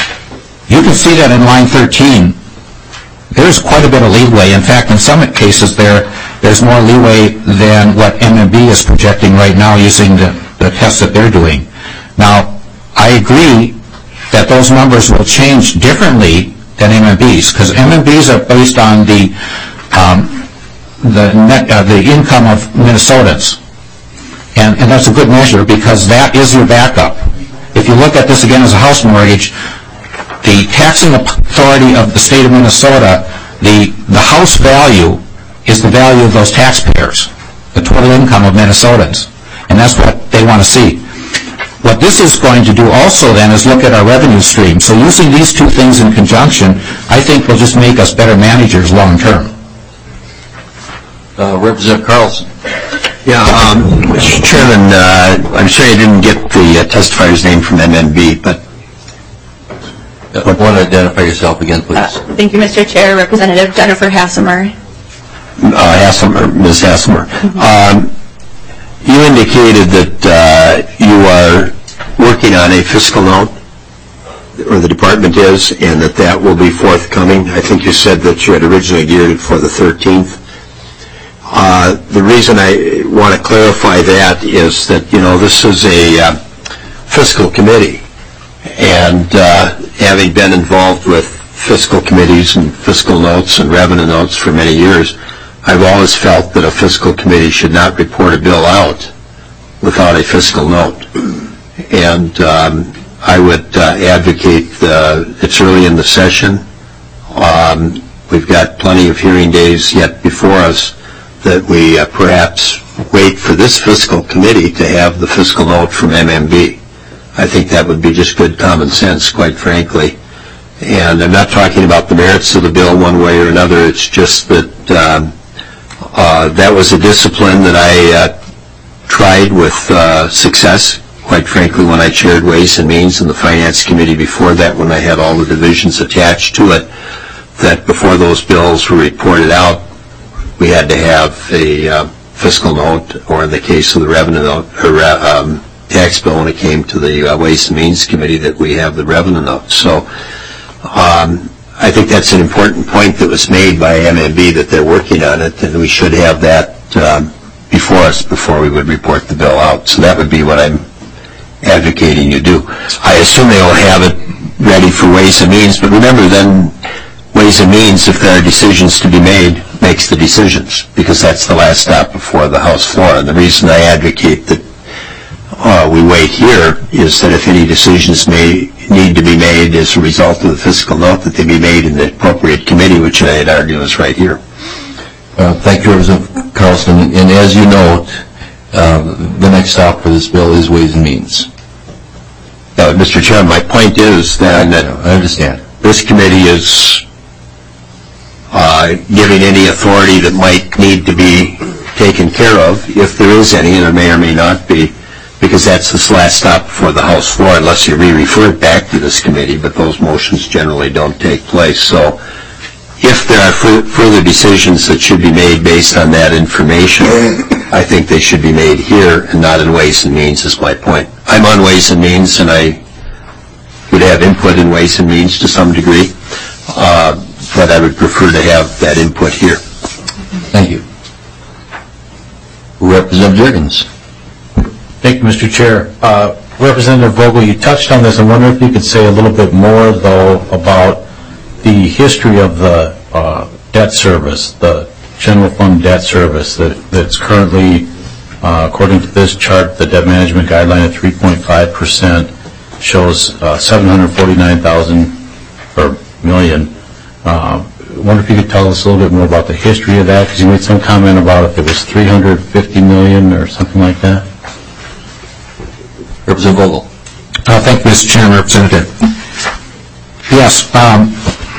you can see that in line thirteen, there's quite a bit of leeway. In fact, in some cases, there there's more leeway than what M M B is projecting right now using the, the tests that they're doing. Now, I agree that those numbers will change differently than M M B's, because M M B's are based on the um, the net, uh, the income of Minnesotans. And, and that's a good measure, because that is your backup. If you look at this again as a house mortgage, the taxing authority of the state of Minnesota, the, the house value is the value of those taxpayers, the total income of Minnesotans. And that's what they want to see. What this is going to do also then is look at our revenue stream. So using these two things in conjunction, I think will just make us better managers long term. Uh, Representative Carlson. Yeah, um, Mister Chairman, uh, I'm sorry I didn't get the uh, testifier's name from M M B, but... Uh, want to identify yourself again, please? Uh, thank you, Mister Chair. Representative Jennifer Hassemer. Uh, Hassemer, Miz Hassemer. Um, you indicated that uh, you are working on a fiscal note, or the department is, and that that will be forthcoming. I think you said that you had originally geared it for the thirteenth. Uh, the reason I want to clarify that is that, you know, this is a uh, fiscal committee, and uh, having been involved with fiscal committees and fiscal notes and revenue notes for many years, I've always felt that a fiscal committee should not report a bill out without a fiscal note. And um, I would uh, advocate, uh, it's early in the session, um, we've got plenty of hearing days yet before us, that we uh, perhaps wait for this fiscal committee to have the fiscal note from M M B. I think that would be just good common sense, quite frankly. And I'm not talking about the merits of the bill one way or another. It's just that um, uh, that was a discipline that I uh, tried with uh, success, quite frankly, when I chaired Ways and Means in the Finance Committee before that, when I had all the divisions attached to it, that before those bills were reported out, we had to have a uh, fiscal note, or in the case of the revenue note, or uh, um, tax bill when it came to the uh, Ways and Means Committee, that we have the revenue note. So um, I think that's an important point that was made by M M B, that they're working on it, and we should have that um, before us before we would report the bill out. So that would be what I'm advocating you do. I assume they will have it ready for Ways and Means, but remember then, Ways and Means, if there are decisions to be made, makes the decisions, because that's the last stop before the House floor. And the reason I advocate that uh, we wait here is that if any decisions may need to be made as a result of the fiscal note, that they be made in the appropriate committee, which I'd argue is right here. Uh, thank you, Representative Carlson. And as you note, uh, the next stop for this bill is Ways and Means. Uh, Mister Chairman, my point is that, that I understand. This committee is uh, giving any authority that might need to be taken care of, if there is any, and there may or may not be, because that's the last stop before the House floor, unless you re-refer it back to this committee, but those motions generally don't take place. So if there are further decisions that should be made based on that information, I think they should be made here and not in Ways and Means, is my point. I'm on Ways and Means, and I would have input in Ways and Means to some degree, uh, but I would prefer to have that input here. Thank you. Representative Jurgens. Thank you, Mister Chair. Uh, Representative Vogel, you touched on this. I wonder if you could say a little bit more, though, about the history of the uh, debt service, the general fund debt service that, that's currently, uh, according to this chart, the debt management guideline at three point five percent shows uh, seven hundred forty-nine thousand per million. Uh, I wonder if you could tell us a little bit more about the history of that, because you made some comment about if it was three hundred fifty million or something like that. Representative Vogel. Uh, thank you, Mister Chairman, Representative. Yes, um,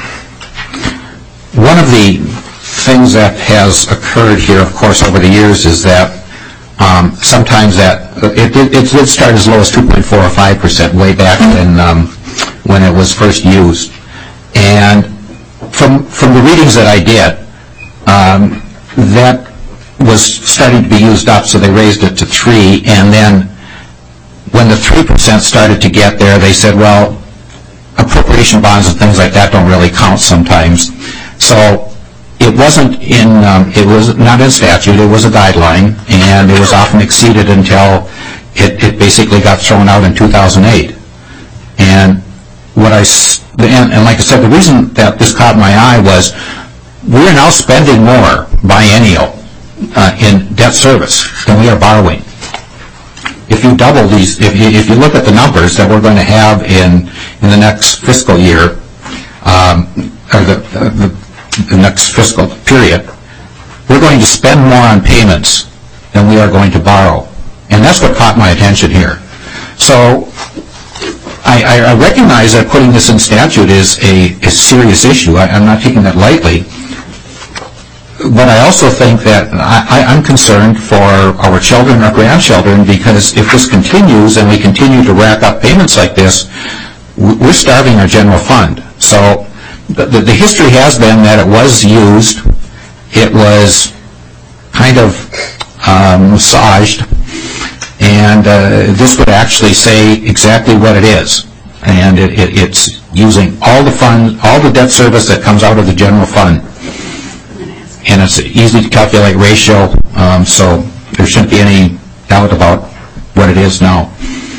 one of the things that has occurred here, of course, over the years is that um, sometimes that it, it, it did start as low as two point four or five percent way back when um, when it was first used, and from from the readings that I did, um, that was starting to be used up, so they raised it to three, and then when the three percent started to get there, they said, well, appropriation bonds and things like that don't really count sometimes. So it wasn't in, um, it was not in statute, it was a guideline, and it was often exceeded until it, it basically got thrown out in two thousand eight. And what I, and, and like I said, the reason that this caught my eye was we're now spending more biennial uh, in debt service than we are borrowing. If you double these, if you, if you look at the numbers that we're going to have in in the next fiscal year, um, or the, the, the next fiscal period, we're going to spend more on payments than we are going to borrow. And that's what caught my attention here. So I, I recognize that putting this in statute is a, a serious issue. I, I'm not taking that lightly. But I also think that I, I'm concerned for our children, our grandchildren, because if this continues and we continue to rack up payments like this, we're starving our general fund. So the, the history has been that it was used, it was kind of um, massaged, and uh, this would actually say exactly what it is. And it, it, it's using all the fund, all the debt service that comes out of the general fund. And it's an easy to calculate ratio, um, so there shouldn't be any doubt about what it is now.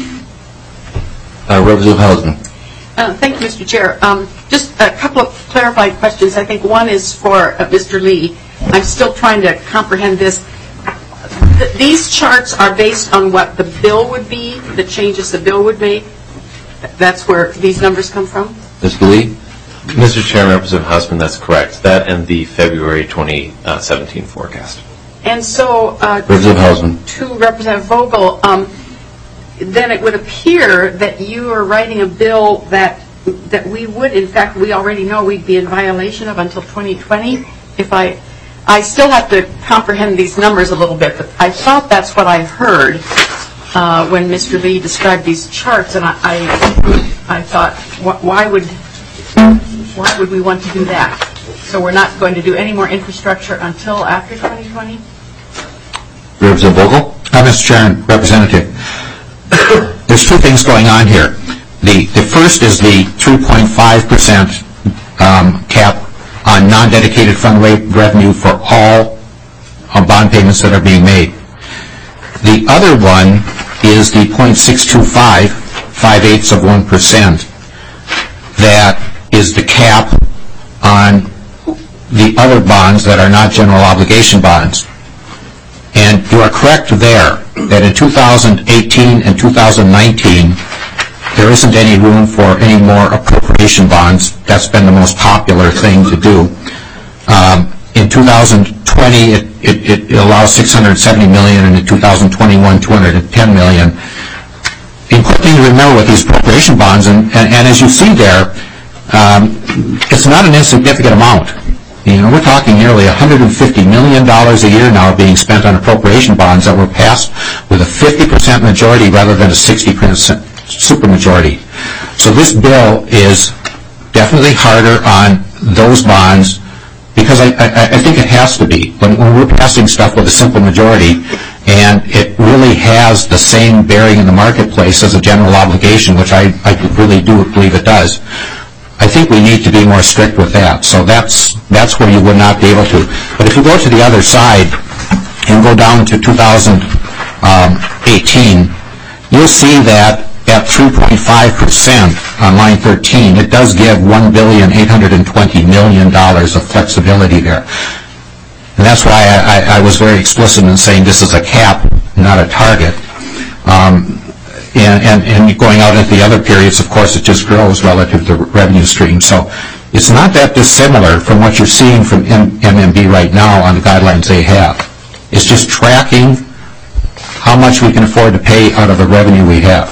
Uh, Representative Hausman. Uh, thank you, Mister Chair. Um, just a couple of clarified questions. I think one is for uh, Mister Lee. I'm still trying to comprehend this. Th- these charts are based on what the bill would be, the changes the bill would make. That's where these numbers come from? Mister Lee? Mister Chairman, Representative Hausman, that's correct. That and the February twenty seventeen forecast. And so, uh, Representative Hausman. to Representative Vogel, um, then it would appear that you are writing a bill that that we would, in fact, we already know we'd be in violation of until twenty twenty. If I, I still have to comprehend these numbers a little bit, but I thought that's what I heard uh, when Mister Lee described these charts, and I, I, I thought, wh- why would, why would we want to do that? So we're not going to do any more infrastructure until after twenty twenty? Representative Vogel? Uh, Mister Chairman, Representative, there's two things going on here. The, the first is the three point five percent um, cap on non-dedicated fund rate revenue for all uh, bond payments that are being made. The other one is the zero point six two five, five-eighths of one percent. That is the cap on the other bonds that are not general obligation bonds. And you are correct there that in two thousand eighteen and two thousand nineteen, there isn't any room for any more appropriation bonds. That's been the most popular thing to do. Um, in two thousand twenty, it, it, it allows six hundred seventy million dollars, and in two thousand twenty-one, two hundred ten million dollars. Important thing to remember with these appropriation bonds, and, and, and as you see there, um, it's not an insignificant amount. You know, we're talking nearly one hundred fifty million dollars a year now being spent on appropriation bonds that were passed with a fifty percent majority rather than a sixty percent supermajority. So this bill is definitely harder on those bonds because I, I, I think it has to be. When, when we're passing stuff with a simple majority and it really has the same bearing in the marketplace as a general obligation, which I, I really do believe it does, I think we need to be more strict with that. So that's that's where you would not be able to. But if you go to the other side and go down to two thousand eighteen, you'll see that at three point five percent on line thirteen, it does give one billion eight hundred twenty million dollars of flexibility there. And that's why I, I, I was very explicit in saying this is a cap, not a target. Um, And, and, and going out into the other periods, of course, it just grows relative to revenue stream. So it's not that dissimilar from what you're seeing from M M B right now on the guidelines they have. It's just tracking how much we can afford to pay out of the revenue we have.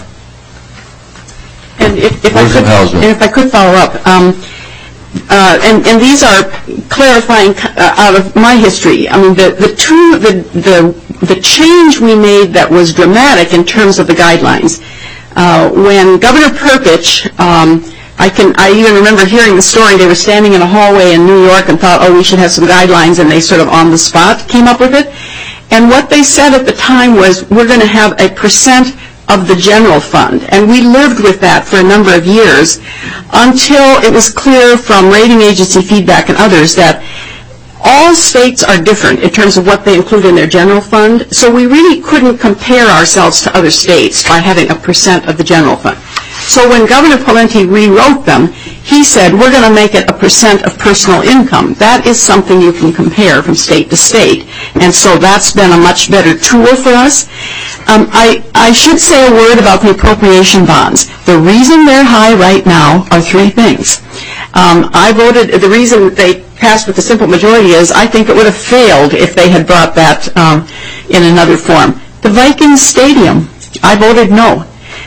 And if, if, I, could, and if I could follow up, um, uh, and, and these are clarifying uh, out of my history. I mean, the, the two, the, the the change we made that was dramatic in terms of the guidelines. Uh, when Governor Perpich, um, I can, I even remember hearing the story, they were standing in a hallway in New York and thought, oh, we should have some guidelines, and they sort of on the spot came up with it. And what they said at the time was, we're going to have a percent of the general fund. And we lived with that for a number of years until it was clear from rating agency feedback and others that all states are different in terms of what they include in their general fund, so we really couldn't compare ourselves to other states by having a percent of the general fund. So when Governor Pawlenty rewrote them, he said, we're going to make it a percent of personal income. That is something you can compare from state to state, and so that's been a much better tool for us. Um, I, I should say a word about the appropriation bonds. The reason they're high right now are three things. Um, I voted, the reason they passed with a simple majority is I think it would have failed if they had brought that um, in another form. The Vikings Stadium, I voted no.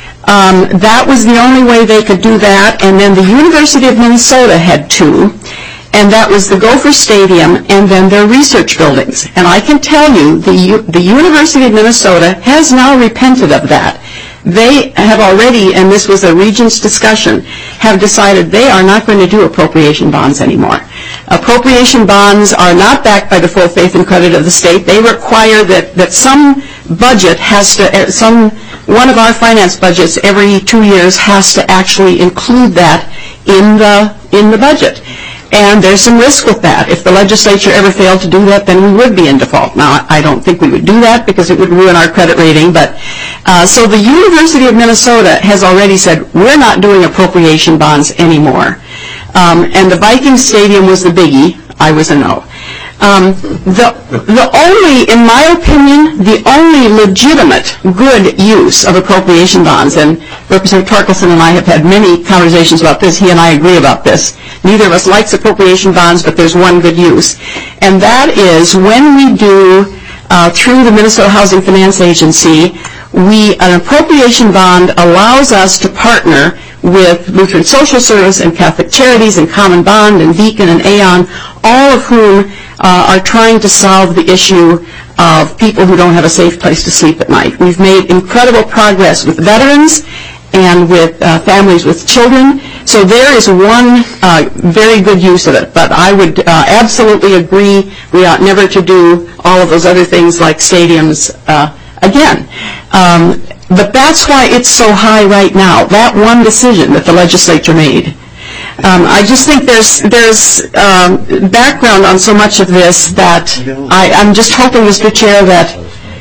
Um, that was the only way they could do that, and then the University of Minnesota had two, and that was the Gopher Stadium and then their research buildings. And I can tell you, the, U- the University of Minnesota has now repented of that. They have already, and this was a regent's discussion, have decided they are not going to do appropriation bonds anymore. Appropriation bonds are not backed by the full faith and credit of the state. They require that, that some budget has to, some, one of our finance budgets every two years has to actually include that in the, in the budget. And there's some risk with that. If the legislature ever failed to do that, then we would be in default. Now, I don't think we would do that because it would ruin our credit rating. But uh, so the University of Minnesota has already said, we're not doing appropriation bonds anymore. Um, and the Viking Stadium was the biggie. I was a no. Um, the, the only, in my opinion, the only legitimate good use of appropriation bonds, and Representative Torkelson and I have had many conversations about this, he and I agree about this. Neither of us likes appropriation bonds, but there's one good use. And that is when we do, uh, through the Minnesota Housing Finance Agency, we, an appropriation bond allows us to partner with Lutheran Social Service and Catholic Charities and Common Bond and Beacon and Aon, all of whom uh, are trying to solve the issue of people who don't have a safe place to sleep at night. We've made incredible progress with veterans and with uh, families with children. So there is one uh, very good use of it. But I would uh, absolutely agree we ought never to do all of those other things like stadiums uh, again. Um, but that's why it's so high right now, that one decision that the legislature made. Um, I just think there's there's um, background on so much of this that I, I'm just hoping, Mister Chair, that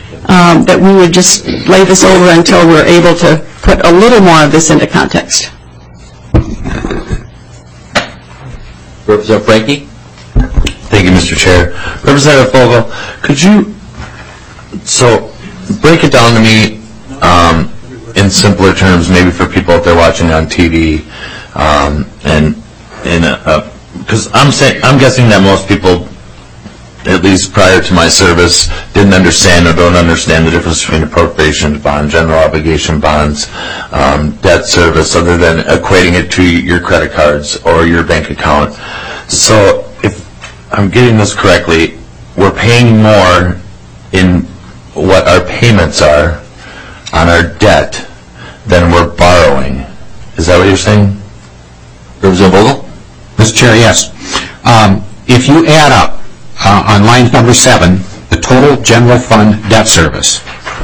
um, that we would just lay this over until we're able to put a little more of this into context. Representative Franke? Thank you, Mister Chair. Representative Fogel, could you, so break it down to me um, in simpler terms, maybe for people out there watching on T V, um, and in because I'm saying I'm guessing that most people, at least prior to my service, didn't understand or don't understand the difference between appropriation bond, general obligation bonds, um, debt service, other than equating it to your credit cards or your bank account. So if I'm getting this correctly, we're paying more in what our payments are on our debt than we're borrowing. Is that what you're saying? Representative Vogel? Mister Chair, yes. Um, if you add up uh, on line number seven, the total general fund debt service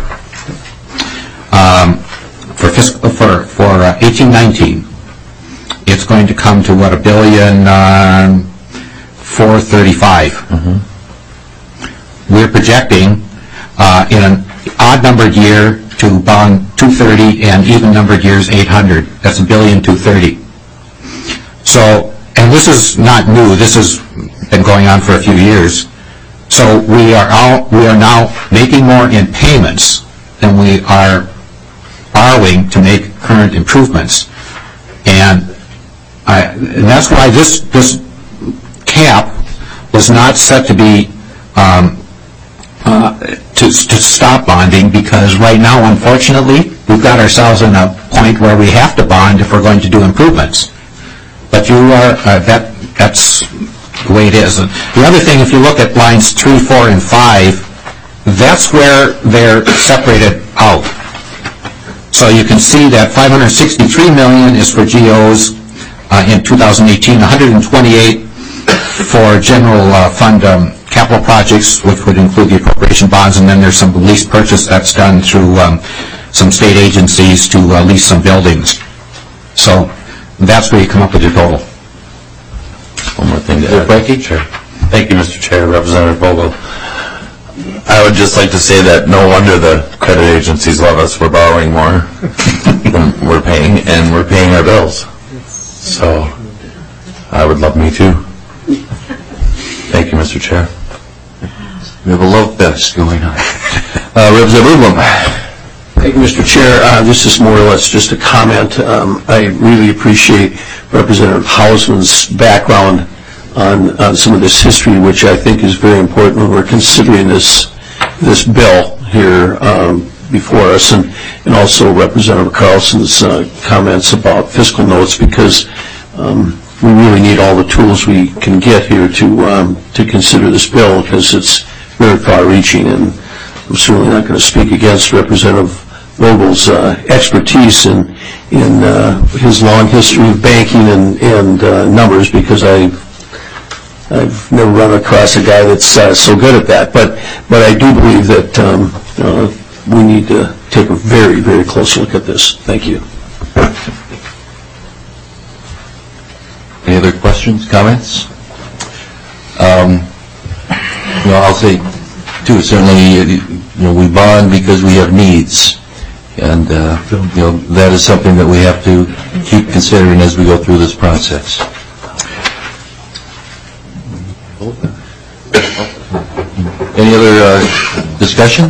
um, for fiscal for for uh, eighteen nineteen, it's going to come to what, a billion uh, four thirty-five. Mm-hmm. We're projecting uh, in an odd numbered year to bond two thirty, and even numbered years eight hundred. That's a billion two thirty. So, and this is not new. This has been going on for a few years. So we are all, we are now making more in payments than we are borrowing to make current improvements, and, I, and that's why this this cap was not set to be um, uh, to to stop bonding, because right now, unfortunately, we've got ourselves in a point where we have to bond if we're going to do improvements. But you are, uh, that, that's the way it is. And the other thing, if you look at lines three, four, and five, that's where they're separated out. So you can see that five hundred sixty-three million dollars is for G Os uh, in two thousand eighteen, one hundred twenty-eight for general uh, fund um, capital projects, which would include the appropriation bonds, and then there's some lease purchase that's done through um, some state agencies to uh, lease some buildings. So that's where you come up with your total. One more thing to add. Franke? Sure. Thank you, Mister Chair. Representative Vogel. I would just like to say that no wonder the credit agencies love us. We're borrowing more than we're paying, and we're paying our bills. So I would love me too. Thank you, Mister Chair. We have a love fest going on. Uh, Representative Ublem. you, Mister Chair. Uh, this is more or less just a comment. Um, I really appreciate Representative Hausman's background on, on some of this history, which I think is very important when we're considering this this bill here um, before us, and, and also Representative Carlson's uh, comments about fiscal notes, because um, we really need all the tools we can get here to um, to consider this bill, because it's very far-reaching, and I'm certainly not going to speak against Representative Vogel's uh, expertise in in uh, his long history of banking and and uh, numbers, because I. I've never run across a guy that's uh, so good at that, but but I do believe that um, uh, we need to take a very, very close look at this. Thank you. Any other questions, comments? Um, you know, I'll say, too, certainly, you know, we bond because we have needs, and uh, you know, that is something that we have to keep considering as we go through this process. Any other uh, discussion?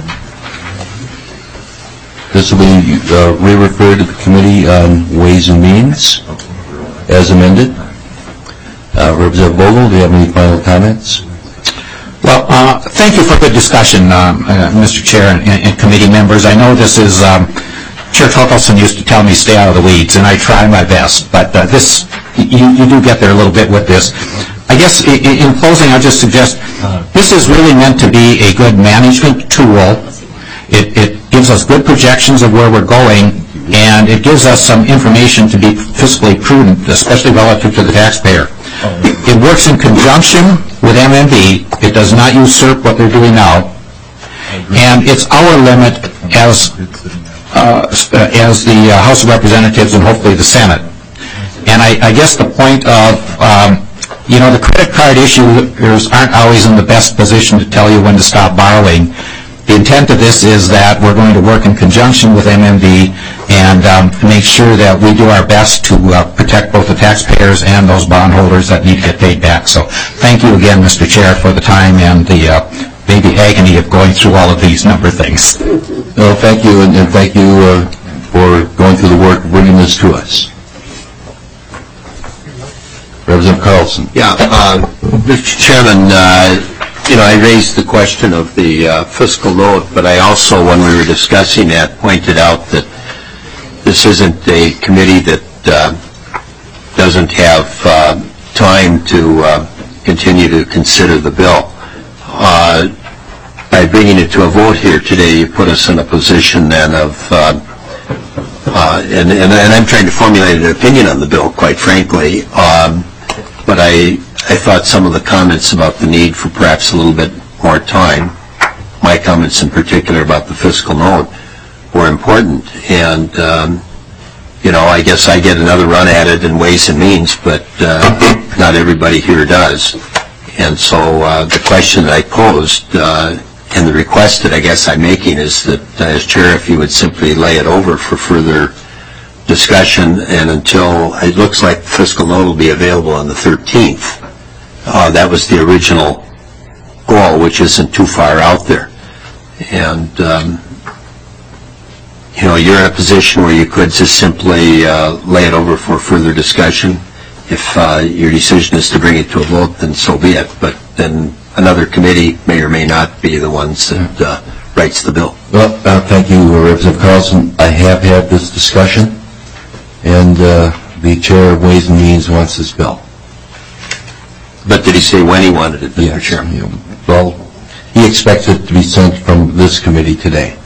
This will be uh, re-referred to the Committee on Ways and Means as amended. Uh, Representative Vogel, do you have any final comments? Well, uh, thank you for the discussion, um, uh, Mister Chair and, and committee members. I know this is, um, Chair Torkelson used to tell me stay out of the weeds, and I try my best, but uh, this, you, you do get there a little bit with this. I guess in, in closing, I'll just suggest this is really meant to be a good management tool. It, it gives us good projections of where we're going, and it gives us some information to be fiscally prudent, especially relative to the taxpayer. It works in conjunction with M M B. It does not usurp what they're doing now, and it's our limit as uh, as the uh, House of Representatives and hopefully the Senate. And I, I guess the point of um, you know, the credit card issuers aren't always in the best position to tell you when to stop borrowing. The intent of this is that we're going to work in conjunction with M M B and um, make sure that we do our best to uh, protect both the taxpayers and those bondholders that need to get paid back. So thank you again, Mister Chair, for the time and the uh, maybe agony of going through all of these number things. No, thank you, and, and thank you uh, for going through the work of bringing this to us. Representative Carlson. Yeah, uh, Mister Chairman, uh, you know, I raised the question of the uh, fiscal note, but I also, when we were discussing that, pointed out that this isn't a committee that uh, doesn't have uh, time to uh, continue to consider the bill. Uh, by bringing it to a vote here today, you put us in a position then of, uh, uh, and, and, and I'm trying to formulate an opinion on the bill, quite frankly. Um, But I, I thought some of the comments about the need for perhaps a little bit more time, my comments in particular about the fiscal note, were important. And, um, you know, I guess I get another run at it in Ways and Means, but uh, not everybody here does. And so uh, the question that I posed uh, and the request that I guess I'm making is that, uh, as Chair, if you would simply lay it over for further discussion, and until it looks like the fiscal note will be available on the thirteenth. Uh, that was the original goal, which isn't too far out there. And, um, you know, you're in a position where you could just simply uh, lay it over for further discussion. If uh, your decision is to bring it to a vote, then so be it. But then another committee may or may not be the ones that uh, writes the bill. Well, uh, thank you, Representative Carlson. I have had this discussion, and uh, the Chair of Ways and Means wants this bill. But did he say when he wanted it, Mister Yes. Chairman? He, well, he expects it to be sent from this committee today.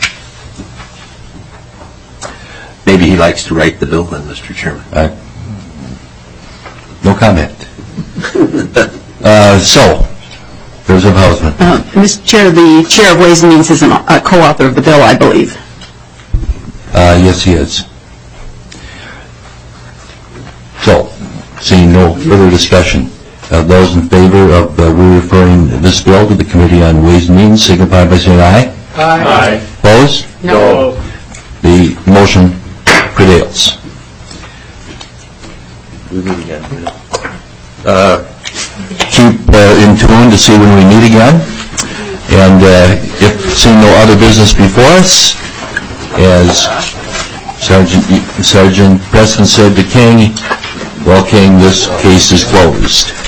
Maybe he likes to write the bill then, Mister Chairman. Uh, no comment. uh, so, Representative Hausman. Uh, Mister Chair, the Chair of Ways and Means is an, a co-author of the bill, I believe. Uh, yes, he is. So, seeing no further discussion, uh, those in favor of uh, re-referring this bill to the Committee on Ways and Means signify by saying aye. Aye. Aye. Opposed? No. The motion prevails. Uh, keep uh, in tune to see when we meet again. And uh, if seeing no other business before us, As Sergeant Sergeant Preston said to King, well, King, this case is closed.